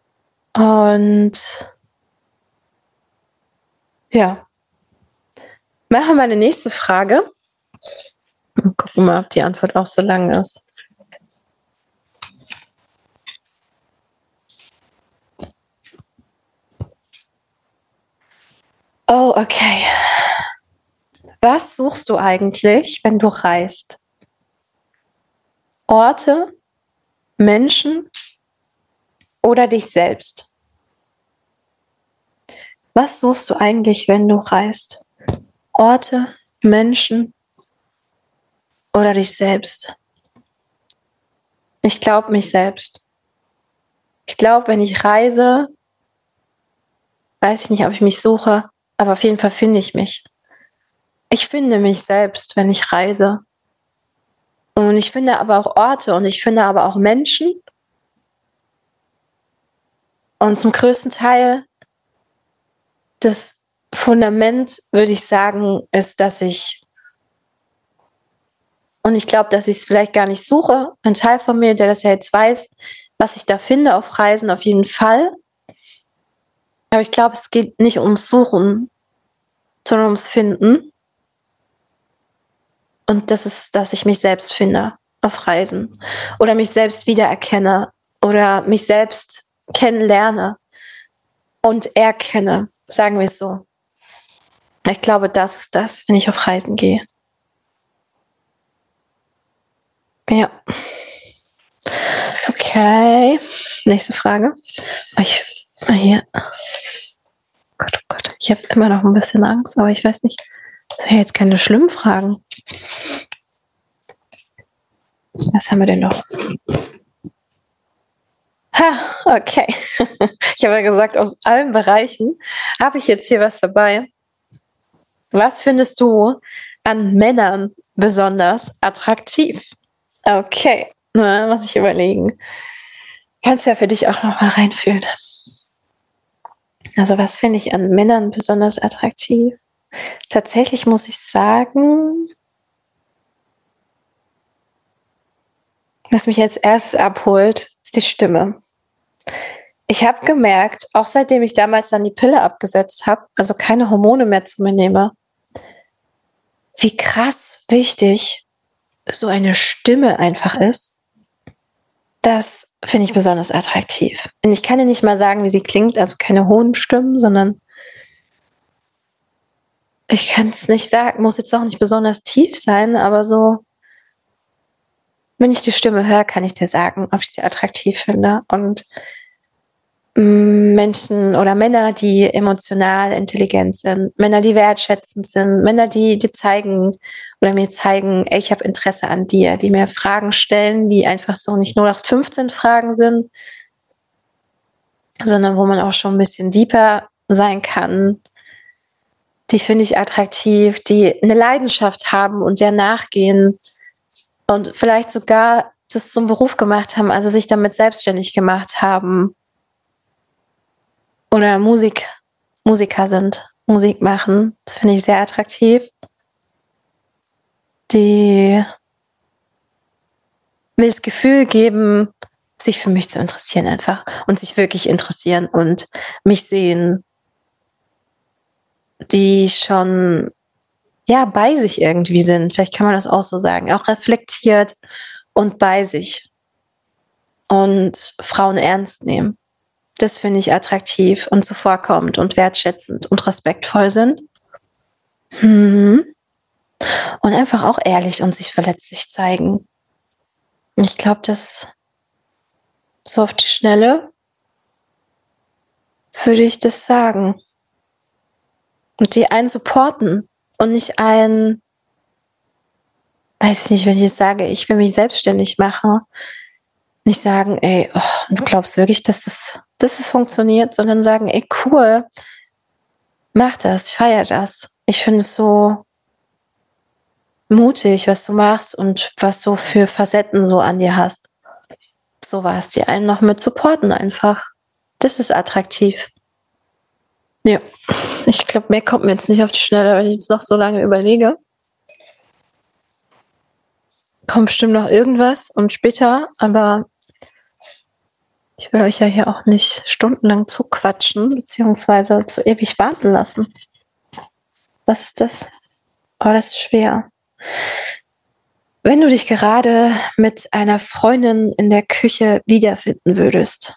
Und ja. Machen wir mal eine nächste Frage. Und gucken mal, ob die Antwort auch so lang ist. Oh, okay. Was suchst du eigentlich, wenn du reist? Orte, Menschen oder dich selbst? Was suchst du eigentlich, wenn du reist? Orte, Menschen oder dich selbst? Ich glaube mich selbst. Ich glaube, wenn ich reise, weiß ich nicht, ob ich mich suche, aber auf jeden Fall finde ich mich. Ich finde mich selbst, wenn ich reise. Und ich finde aber auch Orte und ich finde aber auch Menschen. Und zum größten Teil das Fundament, würde ich sagen, ist, dass ich, und ich glaube, dass ich es vielleicht gar nicht suche, ein Teil von mir, der das ja jetzt weiß, was ich da finde auf Reisen, auf jeden Fall. Aber ich glaube, es geht nicht ums Suchen, sondern ums Finden. Und das ist, dass ich mich selbst finde auf Reisen oder mich selbst wiedererkenne oder mich selbst kennenlerne und erkenne, sagen wir es so. Ich glaube, das ist das, wenn ich auf Reisen gehe. Ja. Okay. Nächste Frage. Hier. Gott, oh Gott. Ich habe immer noch ein bisschen Angst, aber ich weiß nicht. Das sind ja jetzt keine schlimmen Fragen. Was haben wir denn noch? Okay. Ich habe ja gesagt, aus allen Bereichen habe ich jetzt hier was dabei. Was findest du an Männern besonders attraktiv? Okay, na, muss ich überlegen. Kannst ja für dich auch noch mal reinfühlen. Also was finde ich an Männern besonders attraktiv? Tatsächlich muss ich sagen, was mich als erstes abholt, ist die Stimme. Ich habe gemerkt, auch seitdem ich damals dann die Pille abgesetzt habe, also keine Hormone mehr zu mir nehme, wie krass wichtig so eine Stimme einfach ist. Das finde ich besonders attraktiv. Und ich kann dir nicht mal sagen, wie sie klingt, also keine hohen Stimmen, sondern ich kann es nicht sagen, muss jetzt auch nicht besonders tief sein, aber so, wenn ich die Stimme höre, kann ich dir sagen, ob ich sie attraktiv finde. Und Menschen oder Männer, die emotional intelligent sind, Männer, die wertschätzend sind, Männer, die dir zeigen oder mir zeigen, ey, ich habe Interesse an dir, die mir Fragen stellen, die einfach so nicht nur nach 15 Fragen sind, sondern wo man auch schon ein bisschen deeper sein kann. Die finde ich attraktiv, die eine Leidenschaft haben und der nachgehen und vielleicht sogar das zum Beruf gemacht haben, also sich damit selbstständig gemacht haben. Oder Musiker sind, Musik machen. Das finde ich sehr attraktiv. Die mir das Gefühl geben, sich für mich zu interessieren einfach. Und sich wirklich interessieren und mich sehen. Die schon, ja, bei sich irgendwie sind. Vielleicht kann man das auch so sagen. Auch reflektiert und bei sich. Und Frauen ernst nehmen. Das finde ich attraktiv und zuvorkommend und wertschätzend und respektvoll sind. Und einfach auch ehrlich und sich verletzlich zeigen. Ich glaube, das so auf die Schnelle würde ich das sagen. Und die einen supporten und nicht einen, weiß ich nicht, wenn ich jetzt sage, ich will mich selbstständig machen, nicht sagen, ey, du glaubst wirklich, dass das funktioniert, sondern sagen, ey, cool, mach das, ich feiere das. Ich finde es so mutig, was du machst und was du für Facetten so an dir hast. So war es, die einen noch mit supporten einfach. Das ist attraktiv. Ja, ich glaube, mehr kommt mir jetzt nicht auf die Schnelle, wenn ich jetzt noch so lange überlege. Kommt bestimmt noch irgendwas und später, aber ich will euch ja hier auch nicht stundenlang zuquatschen, beziehungsweise zu ewig warten lassen. Was ist das? Oh, das ist schwer. Wenn du dich gerade mit einer Freundin in der Küche wiederfinden würdest,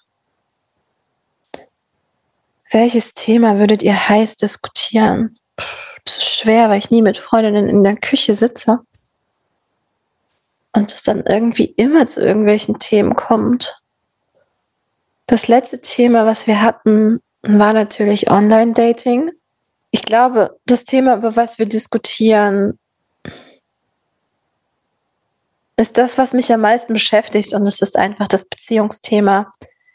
welches Thema würdet ihr heiß diskutieren? Das ist schwer, weil ich nie mit Freundinnen in der Küche sitze. und es dann irgendwie immer zu irgendwelchen Themen kommt. Das letzte Thema, was wir hatten, war natürlich Online-Dating. Ich glaube, das Thema, über was wir diskutieren, ist das, was mich am meisten beschäftigt, und es ist einfach das Beziehungsthema.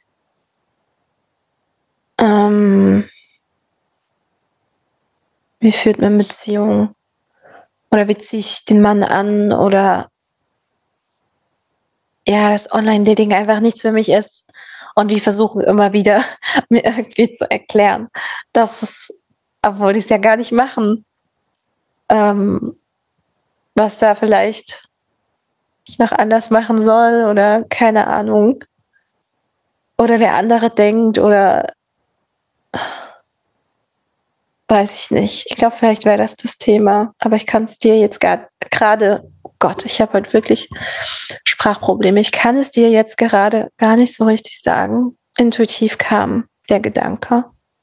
Wie führt man Beziehungen? Oder wie ziehe ich den Mann an? Oder ja, dass Online-Dating einfach nichts für mich ist. Und die versuchen immer wieder, mir irgendwie zu erklären, dass es, obwohl die es ja gar nicht machen, was da vielleicht ich noch anders machen soll oder keine Ahnung. Oder der andere denkt oder weiß ich nicht. Ich glaube, vielleicht wäre das Thema. Aber ich kann es dir jetzt gerade, oh Gott, ich habe halt wirklich Sprachprobleme. Ich kann es dir jetzt gerade gar nicht so richtig sagen. Intuitiv kam der Gedanke.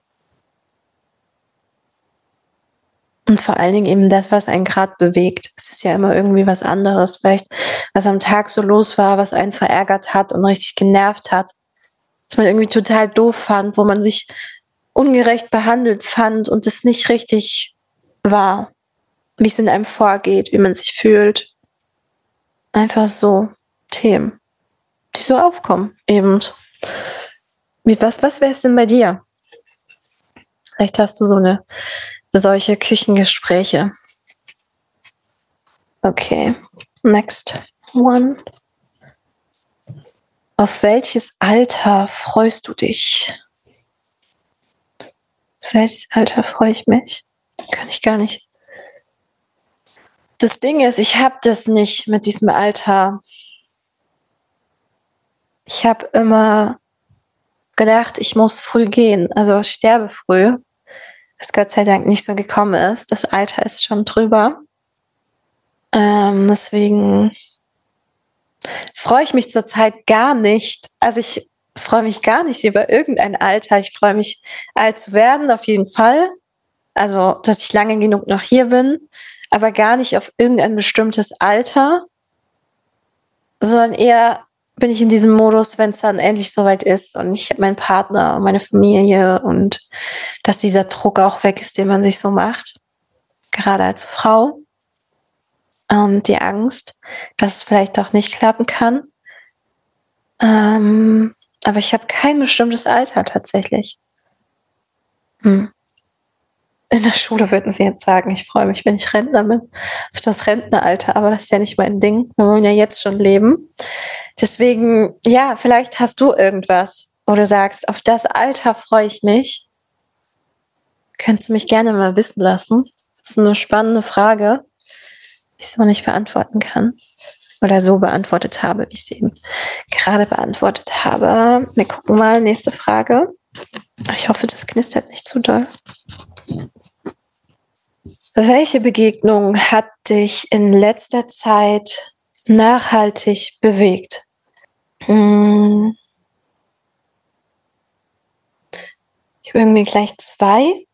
Und vor allen Dingen eben das, was einen gerade bewegt. Es ist ja immer irgendwie was anderes. Vielleicht, was am Tag so los war, was einen verärgert hat und richtig genervt hat. Was man irgendwie total doof fand, wo man sich ungerecht behandelt fand und es nicht richtig war. Wie es in einem vorgeht, wie man sich fühlt. Einfach so Themen, die so aufkommen eben. Was wäre es denn bei dir? Vielleicht hast du solche Küchengespräche. Okay, next one. Auf welches Alter freust du dich? Auf welches Alter freue ich mich? Kann ich gar nicht. Das Ding ist, ich habe das nicht mit diesem Alter. Ich habe immer gedacht, ich muss früh gehen, also ich sterbe früh. Was Gott sei Dank nicht so gekommen ist. Das Alter ist schon drüber. Deswegen freue ich mich zurzeit gar nicht. Also ich freue mich gar nicht über irgendein Alter. Ich freue mich, alt zu werden, auf jeden Fall. Also, dass ich lange genug noch hier bin, aber gar nicht auf irgendein bestimmtes Alter, sondern eher bin ich in diesem Modus, wenn es dann endlich soweit ist und ich habe meinen Partner und meine Familie und dass dieser Druck auch weg ist, den man sich so macht, gerade als Frau. Und die Angst, dass es vielleicht doch nicht klappen kann. Aber ich habe kein bestimmtes Alter tatsächlich. In der Schule würden sie jetzt sagen, ich freue mich, wenn ich Rentner bin, auf das Rentneralter, aber das ist ja nicht mein Ding. Wir wollen ja jetzt schon leben. Deswegen, ja, vielleicht hast du irgendwas, wo du sagst, auf das Alter freue ich mich. Kannst du mich gerne mal wissen lassen. Das ist eine spannende Frage, die ich so nicht beantworten kann. Oder so beantwortet habe, wie ich sie eben gerade beantwortet habe. Wir gucken mal, nächste Frage. Ich hoffe, das knistert nicht zu doll. Welche Begegnung hat dich in letzter Zeit nachhaltig bewegt? Ich habe irgendwie gleich 2.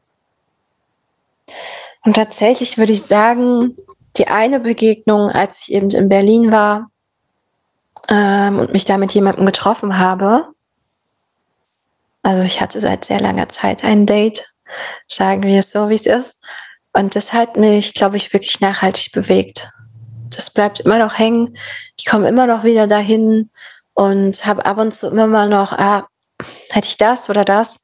Und tatsächlich würde ich sagen, die eine Begegnung, als ich eben in Berlin war und mich da mit jemandem getroffen habe. Also ich hatte seit sehr langer Zeit ein Date, sagen wir es so, wie es ist. Und das hat mich, glaube ich, wirklich nachhaltig bewegt. Das bleibt immer noch hängen. Ich komme immer noch wieder dahin und habe ab und zu immer mal noch, hätte ich das oder das?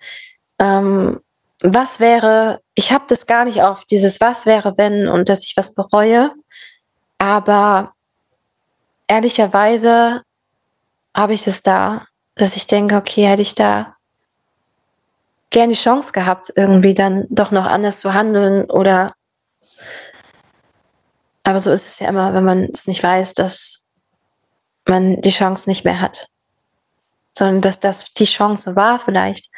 Was wäre, ich habe das gar nicht auf dieses was wäre, wenn und dass ich was bereue. Aber ehrlicherweise habe ich es da, dass ich denke, okay, hätte ich da gerne die Chance gehabt, irgendwie dann doch noch anders zu handeln oder aber so ist es ja immer, wenn man es nicht weiß, dass man die Chance nicht mehr hat. Sondern dass das die Chance war vielleicht.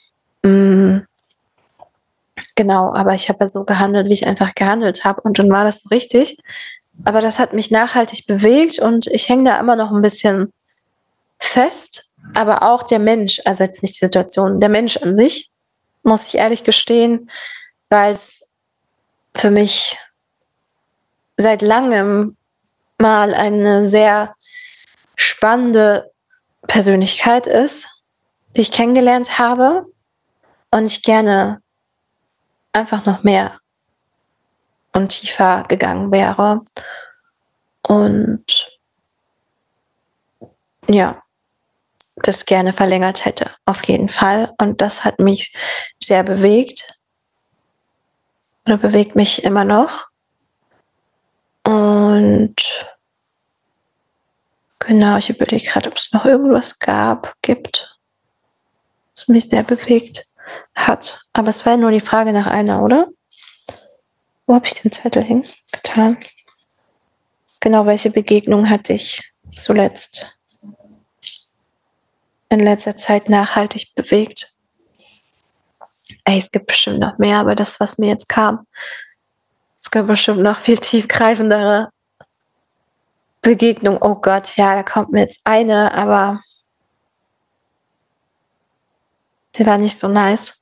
Genau, aber ich habe ja so gehandelt, wie ich einfach gehandelt habe und dann war das so richtig. Aber das hat mich nachhaltig bewegt und ich hänge da immer noch ein bisschen fest. Aber auch der Mensch, also jetzt nicht die Situation, der Mensch an sich, muss ich ehrlich gestehen, weil es für mich seit langem mal eine sehr spannende Persönlichkeit ist, die ich kennengelernt habe und ich gerne einfach noch mehr und tiefer gegangen wäre. Und ja, das gerne verlängert hätte, auf jeden Fall. Und das hat mich sehr bewegt oder bewegt mich immer noch. Und genau, ich überlege gerade, ob es noch irgendwas gibt, was mich sehr bewegt hat. Aber es war ja nur die Frage nach einer, oder? Wo habe ich den Zettel hingetan? Genau, welche Begegnung hat dich zuletzt in letzter Zeit nachhaltig bewegt? Ey, es gibt bestimmt noch mehr, aber das, was mir jetzt kam, es gibt bestimmt noch viel tiefgreifendere Begegnung. Oh Gott, ja, da kommt mir jetzt eine, aber die war nicht so nice.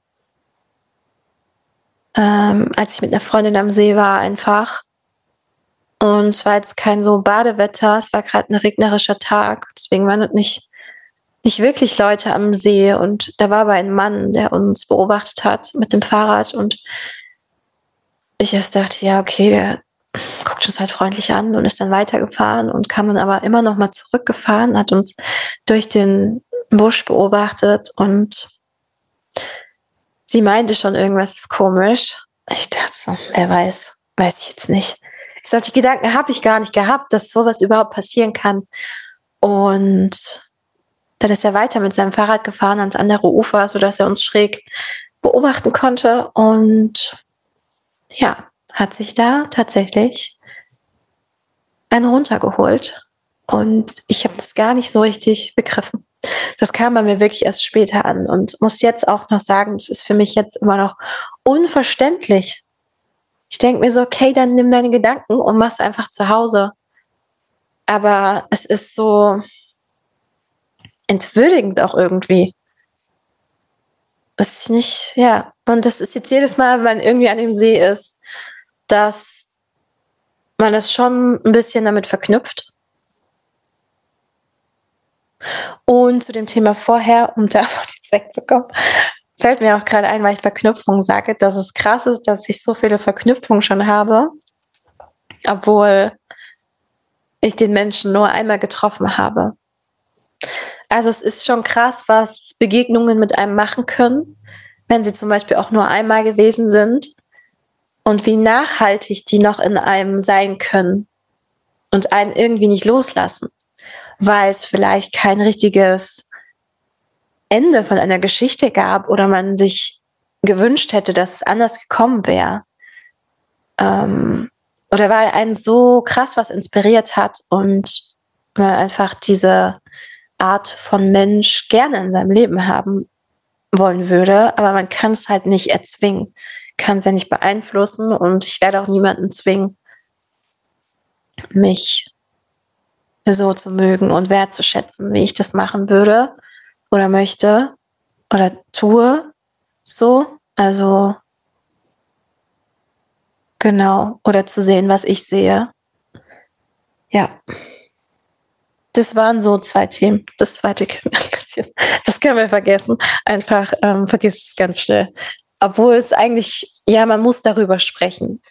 Als ich mit einer Freundin am See war einfach. Und es war jetzt kein so Badewetter, es war gerade ein regnerischer Tag. Deswegen waren nicht wirklich Leute am See. Und da war aber ein Mann, der uns beobachtet hat mit dem Fahrrad. Und ich erst dachte, ja, okay, der guckt uns halt freundlich an und ist dann weitergefahren und kam dann aber immer noch mal zurückgefahren, hat uns durch den Busch beobachtet und sie meinte schon, irgendwas ist komisch. Ich dachte so, wer weiß ich jetzt nicht. Ich sag, die Gedanken habe ich gar nicht gehabt, dass sowas überhaupt passieren kann. Und dann ist er weiter mit seinem Fahrrad gefahren ans andere Ufer, sodass er uns schräg beobachten konnte und ja, hat sich da tatsächlich einen runtergeholt. Und ich habe das gar nicht so richtig begriffen. Das kam bei mir wirklich erst später an und muss jetzt auch noch sagen, das ist für mich jetzt immer noch unverständlich. Ich denke mir so, okay, dann nimm deine Gedanken und mach's einfach zu Hause. Aber es ist so entwürdigend auch irgendwie. Das ist nicht, ja. Und das ist jetzt jedes Mal, wenn man irgendwie an dem See ist, dass man das schon ein bisschen damit verknüpft. Und zu dem Thema vorher, um davon jetzt wegzukommen, fällt mir auch gerade ein, weil ich Verknüpfung sage, dass es krass ist, dass ich so viele Verknüpfungen schon habe, obwohl ich den Menschen nur einmal getroffen habe. Also es ist schon krass, was Begegnungen mit einem machen können, wenn sie zum Beispiel auch nur einmal gewesen sind und wie nachhaltig die noch in einem sein können und einen irgendwie nicht loslassen, weil es vielleicht kein richtiges Ende von einer Geschichte gab oder man sich gewünscht hätte, dass es anders gekommen wäre. Oder weil einen so krass was inspiriert hat und man einfach diese Art von Mensch gerne in seinem Leben haben wollen würde, aber man kann es halt nicht erzwingen, kann es ja nicht beeinflussen und ich werde auch niemanden zwingen, mich so zu mögen und wertzuschätzen, wie ich das machen würde oder möchte oder tue, so, also genau, oder zu sehen, was ich sehe. Ja. Das waren so 2 Themen. Das zweite das können wir vergessen. Einfach vergiss es ganz schnell. Obwohl es eigentlich, ja, man muss darüber sprechen.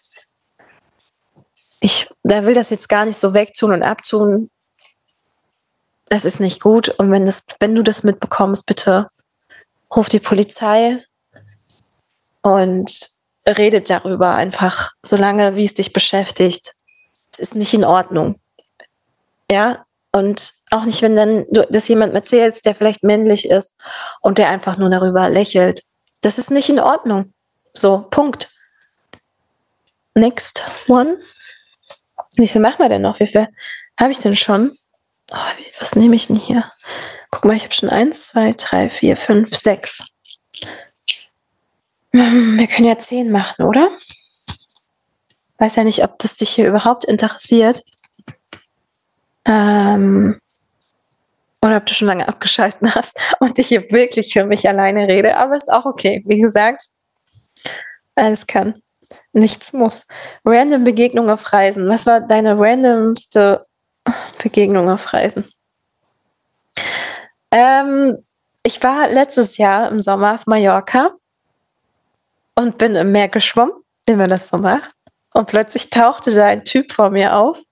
Da will das jetzt gar nicht so wegtun und abtun. Das ist nicht gut. Und wenn du das mitbekommst, bitte ruf die Polizei und redet darüber einfach, solange wie es dich beschäftigt. Es ist nicht in Ordnung. Ja, und auch nicht, wenn dann du das jemandem erzählst, der vielleicht männlich ist und der einfach nur darüber lächelt. Das ist nicht in Ordnung. So, Punkt. Next one. Wie viel machen wir denn noch? Wie viel habe ich denn schon? Oh, was nehme ich denn hier? Guck mal, ich habe schon 1, 2, 3, 4, 5, 6. Wir können ja 10 machen, oder? Weiß ja nicht, ob das dich hier überhaupt interessiert. Oder ob du schon lange abgeschalten hast und ich hier wirklich für mich alleine rede. Aber ist auch okay. Wie gesagt, alles kann, nichts muss. Random Begegnung auf Reisen. Was war deine randomste Begegnung auf Reisen. Ich war letztes Jahr im Sommer auf Mallorca und bin im Meer geschwommen, wie man das so macht. Und plötzlich tauchte da ein Typ vor mir auf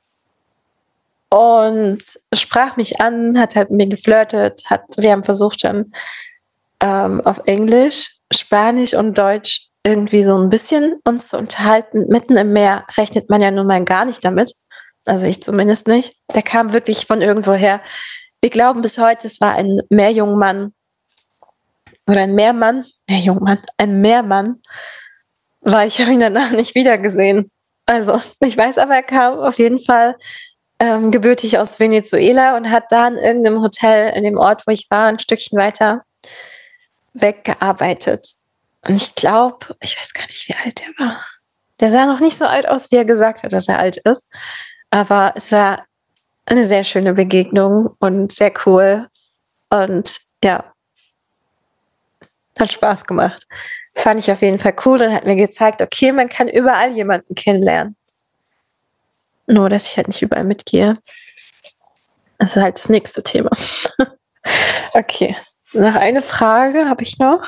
und sprach mich an, hat halt mit mir geflirtet, wir haben versucht dann auf Englisch, Spanisch und Deutsch irgendwie so ein bisschen uns zu unterhalten. Mitten im Meer rechnet man ja nun mal gar nicht damit. Also ich zumindest nicht. Der kam wirklich von irgendwoher. Wir glauben bis heute, es war ein Meerjungmann oder ein Meermann. Ein Meermann. Weil ich habe ihn danach nicht wiedergesehen. Also ich weiß aber, er kam auf jeden Fall gebürtig aus Venezuela und hat da in irgendeinem Hotel in dem Ort, wo ich war, ein Stückchen weiter weggearbeitet. Und ich glaube, ich weiß gar nicht, wie alt der war. Der sah noch nicht so alt aus, wie er gesagt hat, dass er alt ist. Aber es war eine sehr schöne Begegnung und sehr cool. Und ja, hat Spaß gemacht. Fand ich auf jeden Fall cool und hat mir gezeigt, okay, man kann überall jemanden kennenlernen. Nur, dass ich halt nicht überall mitgehe. Das ist halt das nächste Thema. Okay, noch eine Frage habe ich noch.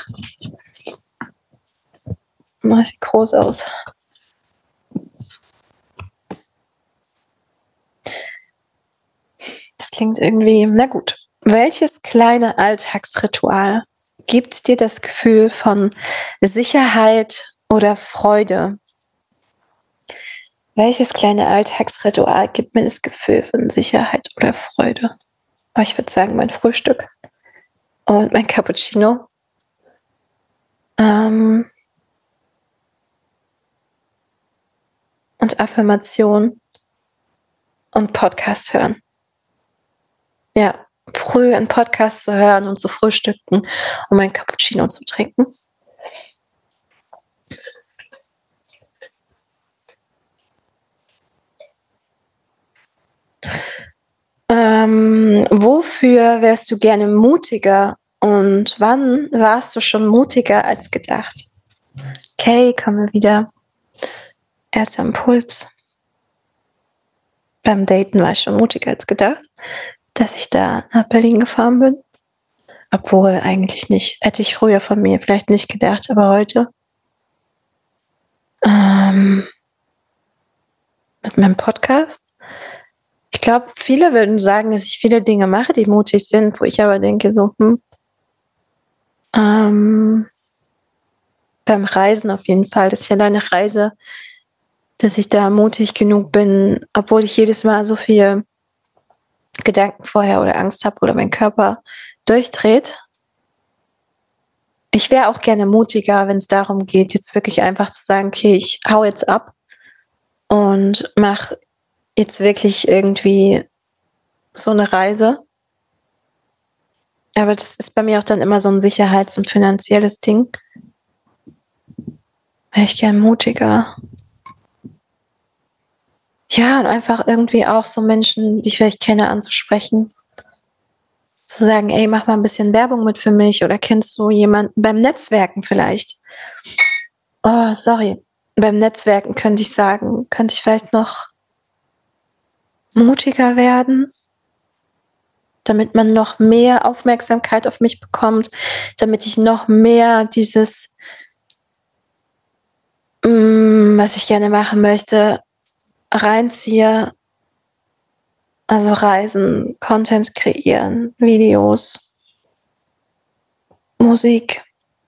Das sieht groß aus. Das klingt irgendwie, na gut. Welches kleine Alltagsritual gibt dir das Gefühl von Sicherheit oder Freude? Welches kleine Alltagsritual gibt mir das Gefühl von Sicherheit oder Freude? Aber ich würde sagen, mein Frühstück und mein Cappuccino. Und Affirmation und Podcast hören. Ja, früh einen Podcast zu hören und zu frühstücken und mein Cappuccino zu trinken. Wofür wärst du gerne mutiger und wann warst du schon mutiger als gedacht? Okay, kommen wir wieder. Erster Impuls. Beim Daten war ich schon mutiger als gedacht, dass ich da nach Berlin gefahren bin. Obwohl eigentlich nicht. Hätte ich früher von mir vielleicht nicht gedacht, aber heute. Mit meinem Podcast. Ich glaube, viele würden sagen, dass ich viele Dinge mache, die mutig sind, wo ich aber denke, so, beim Reisen auf jeden Fall, das ist ja eine Reise, dass ich da mutig genug bin, obwohl ich jedes Mal so viel Gedanken vorher oder Angst habe oder mein Körper durchdreht. Ich wäre auch gerne mutiger, wenn es darum geht, jetzt wirklich einfach zu sagen, okay, ich hau jetzt ab und mache jetzt wirklich irgendwie so eine Reise. Aber das ist bei mir auch dann immer so ein Sicherheits- und finanzielles Ding. Wäre ich gern mutiger. Ja, und einfach irgendwie auch so Menschen, die ich vielleicht kenne, anzusprechen. Zu sagen, ey, mach mal ein bisschen Werbung mit für mich oder kennst du jemanden beim Netzwerken vielleicht? Oh, sorry. Beim Netzwerken könnte ich sagen, könnte ich vielleicht noch mutiger werden, damit man noch mehr Aufmerksamkeit auf mich bekommt, damit ich noch mehr dieses, was ich gerne machen möchte, reinziehe. Also Reisen, Content kreieren, Videos, Musik,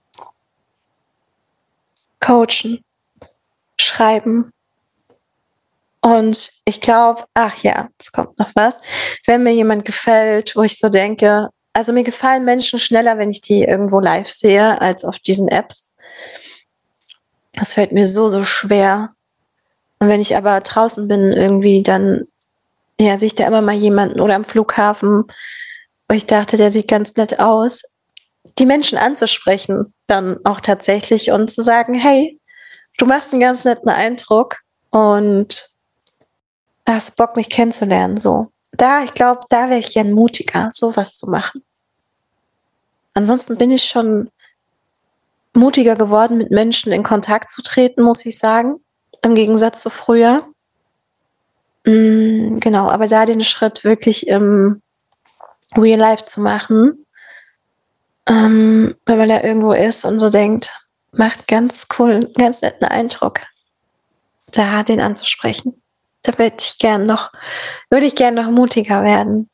coachen, schreiben. Und ich glaube, ach ja, es kommt noch was. Wenn mir jemand gefällt, wo ich so denke, also mir gefallen Menschen schneller, wenn ich die irgendwo live sehe, als auf diesen Apps. Das fällt mir so schwer. Und wenn ich aber draußen bin irgendwie, dann ja, sehe ich da immer mal jemanden oder am Flughafen, wo ich dachte, der sieht ganz nett aus. Die Menschen anzusprechen dann auch tatsächlich und zu sagen, hey, du machst einen ganz netten Eindruck und hast du Bock, mich kennenzulernen, so. Ich glaube, da wäre ich gern mutiger, sowas zu machen. Ansonsten bin ich schon mutiger geworden, mit Menschen in Kontakt zu treten, muss ich sagen, im Gegensatz zu früher. Genau, aber da den Schritt wirklich im Real Life zu machen, wenn man da irgendwo ist und so denkt, macht ganz cool, ganz netten Eindruck, da den anzusprechen. Da würde ich gern noch mutiger werden.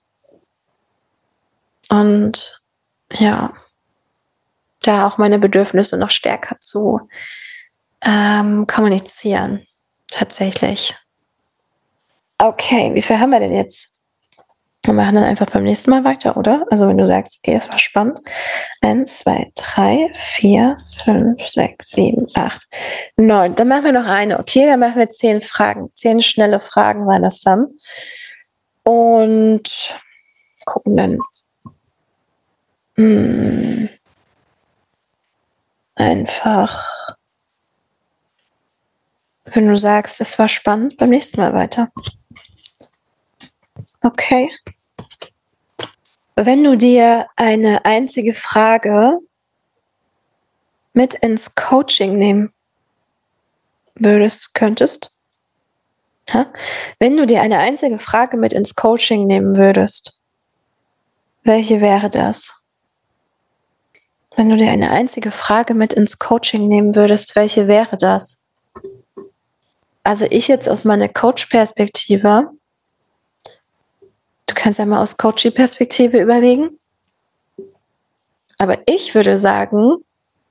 Und ja, da auch meine Bedürfnisse noch stärker zu kommunizieren. Tatsächlich. Okay, wie viel haben wir denn jetzt? Wir machen dann einfach beim nächsten Mal weiter, oder? Also wenn du sagst, es war spannend. 1, 2, 3, 4, 5, 6, 7, 8, 9. Dann machen wir noch eine. Okay, dann machen wir 10 Fragen. 10 schnelle Fragen waren das dann. Und gucken dann. Einfach, wenn du sagst, es war spannend, beim nächsten Mal weiter. Okay. Wenn du dir eine einzige Frage mit ins Coaching nehmen könntest, wenn du dir eine einzige Frage mit ins Coaching nehmen würdest, welche wäre das? Wenn du dir eine einzige Frage mit ins Coaching nehmen würdest, welche wäre das? Also ich jetzt aus meiner Coach-Perspektive, du kannst ja mal aus Coaching-Perspektive überlegen, aber ich würde sagen,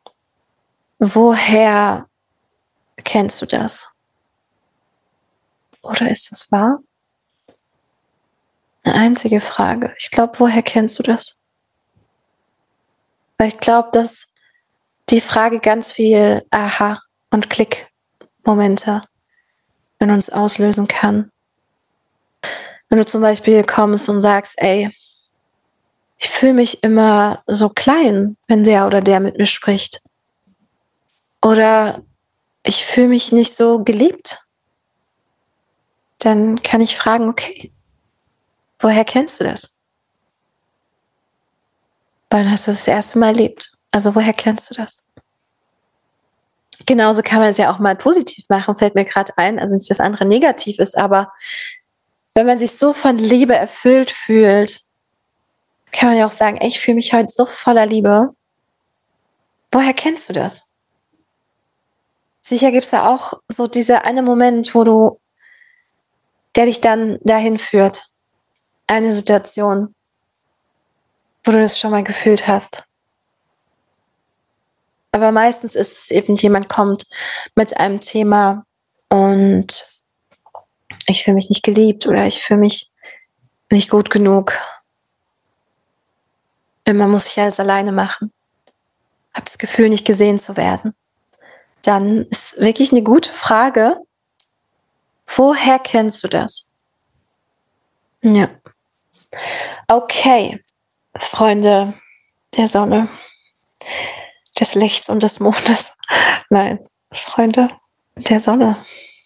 woher kennst du das? Oder ist das wahr? Eine einzige Frage. Ich glaube, woher kennst du das? Weil ich glaube, dass die Frage ganz viel Aha- und Klick-Momente in uns auslösen kann. Wenn du zum Beispiel kommst und sagst, ey, ich fühle mich immer so klein, wenn der oder der mit mir spricht. Oder ich fühle mich nicht so geliebt. Dann kann ich fragen, okay, woher kennst du das? Wann hast du das erste Mal erlebt? Also woher kennst du das? Genauso kann man es ja auch mal positiv machen, fällt mir gerade ein. Also nicht, dass das andere negativ ist, aber wenn man sich so von Liebe erfüllt fühlt, kann man ja auch sagen, ey, ich fühle mich heute so voller Liebe. Woher kennst du das? Sicher gibt es da auch so dieser eine Moment, der dich dann dahin führt. Eine Situation, wo du das schon mal gefühlt hast. Aber meistens ist es eben, jemand kommt mit einem Thema und ich fühle mich nicht geliebt oder ich fühle mich nicht gut genug. Immer muss ich alles alleine machen. Habe das Gefühl, nicht gesehen zu werden. Dann ist wirklich eine gute Frage, woher kennst du das? Ja. Okay, Freunde der Sonne, des Lichts und des Mondes. Nein, Freunde der Sonne.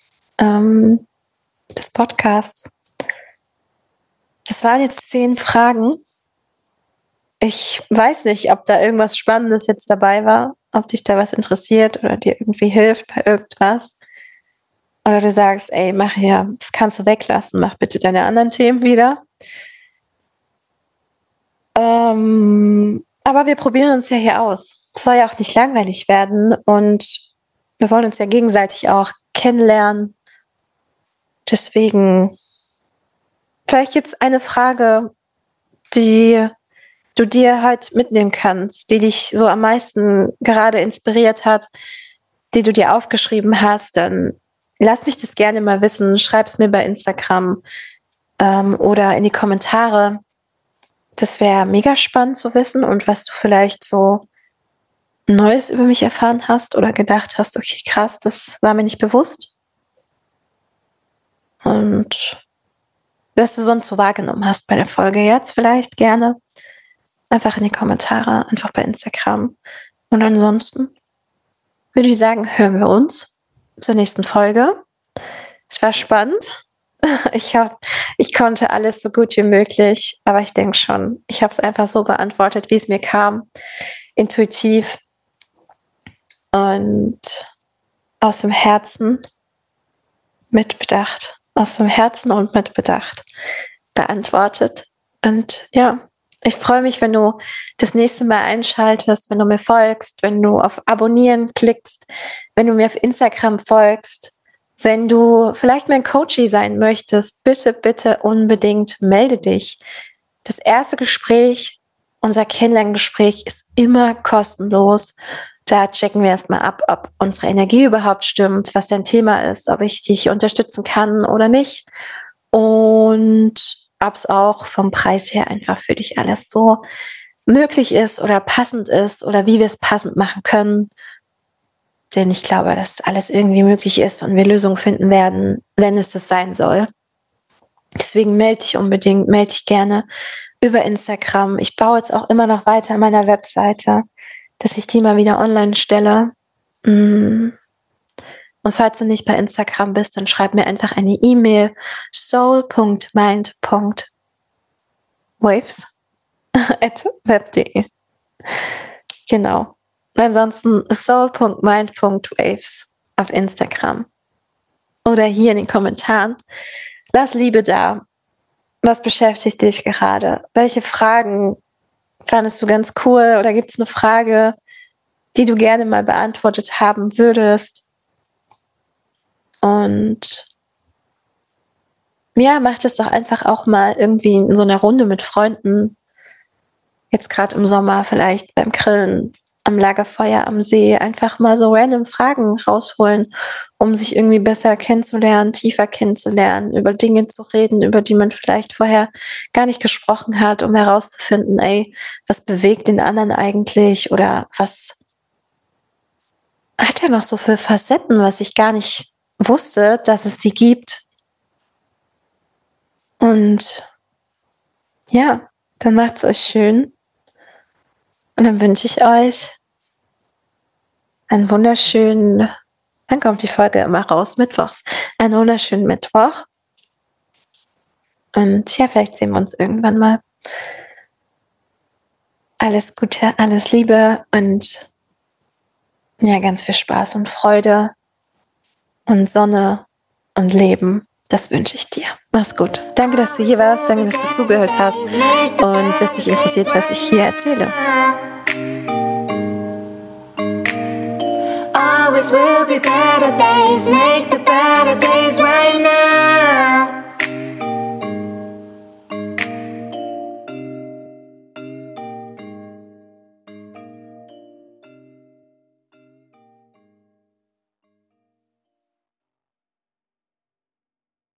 Des Podcasts. Das waren jetzt 10 Fragen. Ich weiß nicht, ob da irgendwas Spannendes jetzt dabei war, ob dich da was interessiert oder dir irgendwie hilft bei irgendwas. Oder du sagst, ey, mach hier, das kannst du weglassen, mach bitte deine anderen Themen wieder. Aber wir probieren uns ja hier aus. Es soll ja auch nicht langweilig werden und wir wollen uns ja gegenseitig auch kennenlernen. Deswegen, vielleicht gibt es eine Frage, die du dir halt mitnehmen kannst, die dich so am meisten gerade inspiriert hat, die du dir aufgeschrieben hast, dann lass mich das gerne mal wissen. Schreib es mir bei Instagram oder in die Kommentare. Das wäre mega spannend zu wissen und was du vielleicht so Neues über mich erfahren hast oder gedacht hast, okay, krass, das war mir nicht bewusst. Und was du sonst so wahrgenommen hast bei der Folge jetzt vielleicht gerne. Einfach in die Kommentare, einfach bei Instagram. Und ansonsten würde ich sagen, hören wir uns zur nächsten Folge. Es war spannend. Ich hoffe, ich konnte alles so gut wie möglich, aber ich denke schon, ich habe es einfach so beantwortet, wie es mir kam, intuitiv und aus dem Herzen mit Bedacht. aus dem Herzen und mit Bedacht beantwortet. Und ja, ich freue mich, wenn du das nächste Mal einschaltest, wenn du mir folgst, wenn du auf Abonnieren klickst, wenn du mir auf Instagram folgst, wenn du vielleicht mein Coachie sein möchtest. Bitte, bitte unbedingt melde dich. Das erste Gespräch, unser Kennenlerngespräch, ist immer kostenlos. Da checken wir erstmal ab, ob unsere Energie überhaupt stimmt, was dein Thema ist, ob ich dich unterstützen kann oder nicht. Und ob es auch vom Preis her einfach für dich alles so möglich ist oder passend ist oder wie wir es passend machen können. Denn ich glaube, dass alles irgendwie möglich ist und wir Lösungen finden werden, wenn es das sein soll. Deswegen melde dich unbedingt, melde dich gerne über Instagram. Ich baue jetzt auch immer noch weiter an meiner Webseite, dass ich die mal wieder online stelle. Und falls du nicht bei Instagram bist, dann schreib mir einfach eine E-Mail soul.mind.waves@web.de. Genau. Ansonsten soul.mind.waves auf Instagram. Oder hier in den Kommentaren. Lass Liebe da. Was beschäftigt dich gerade? Welche Fragen fandest du ganz cool? Oder gibt es eine Frage, die du gerne mal beantwortet haben würdest? Und ja, mach das doch einfach auch mal irgendwie in so einer Runde mit Freunden. Jetzt gerade im Sommer vielleicht beim Grillen, am Lagerfeuer, am See. Einfach mal so random Fragen rausholen, um sich irgendwie besser kennenzulernen, tiefer kennenzulernen, über Dinge zu reden, über die man vielleicht vorher gar nicht gesprochen hat, um herauszufinden, ey, was bewegt den anderen eigentlich oder was hat er noch so für Facetten, was ich gar nicht wusste, dass es die gibt. Und ja, dann macht's euch schön. Und dann wünsche ich euch einen wunderschönen, dann kommt die Folge immer raus, mittwochs, einen wunderschönen Mittwoch. Und ja, vielleicht sehen wir uns irgendwann mal. Alles Gute, alles Liebe und ja, ganz viel Spaß und Freude und Sonne und Leben. Das wünsche ich dir. Mach's gut. Danke, dass du hier warst. Danke, dass du zugehört hast und dass dich interessiert, was ich hier erzähle. Always will be better days. Make the better days right now.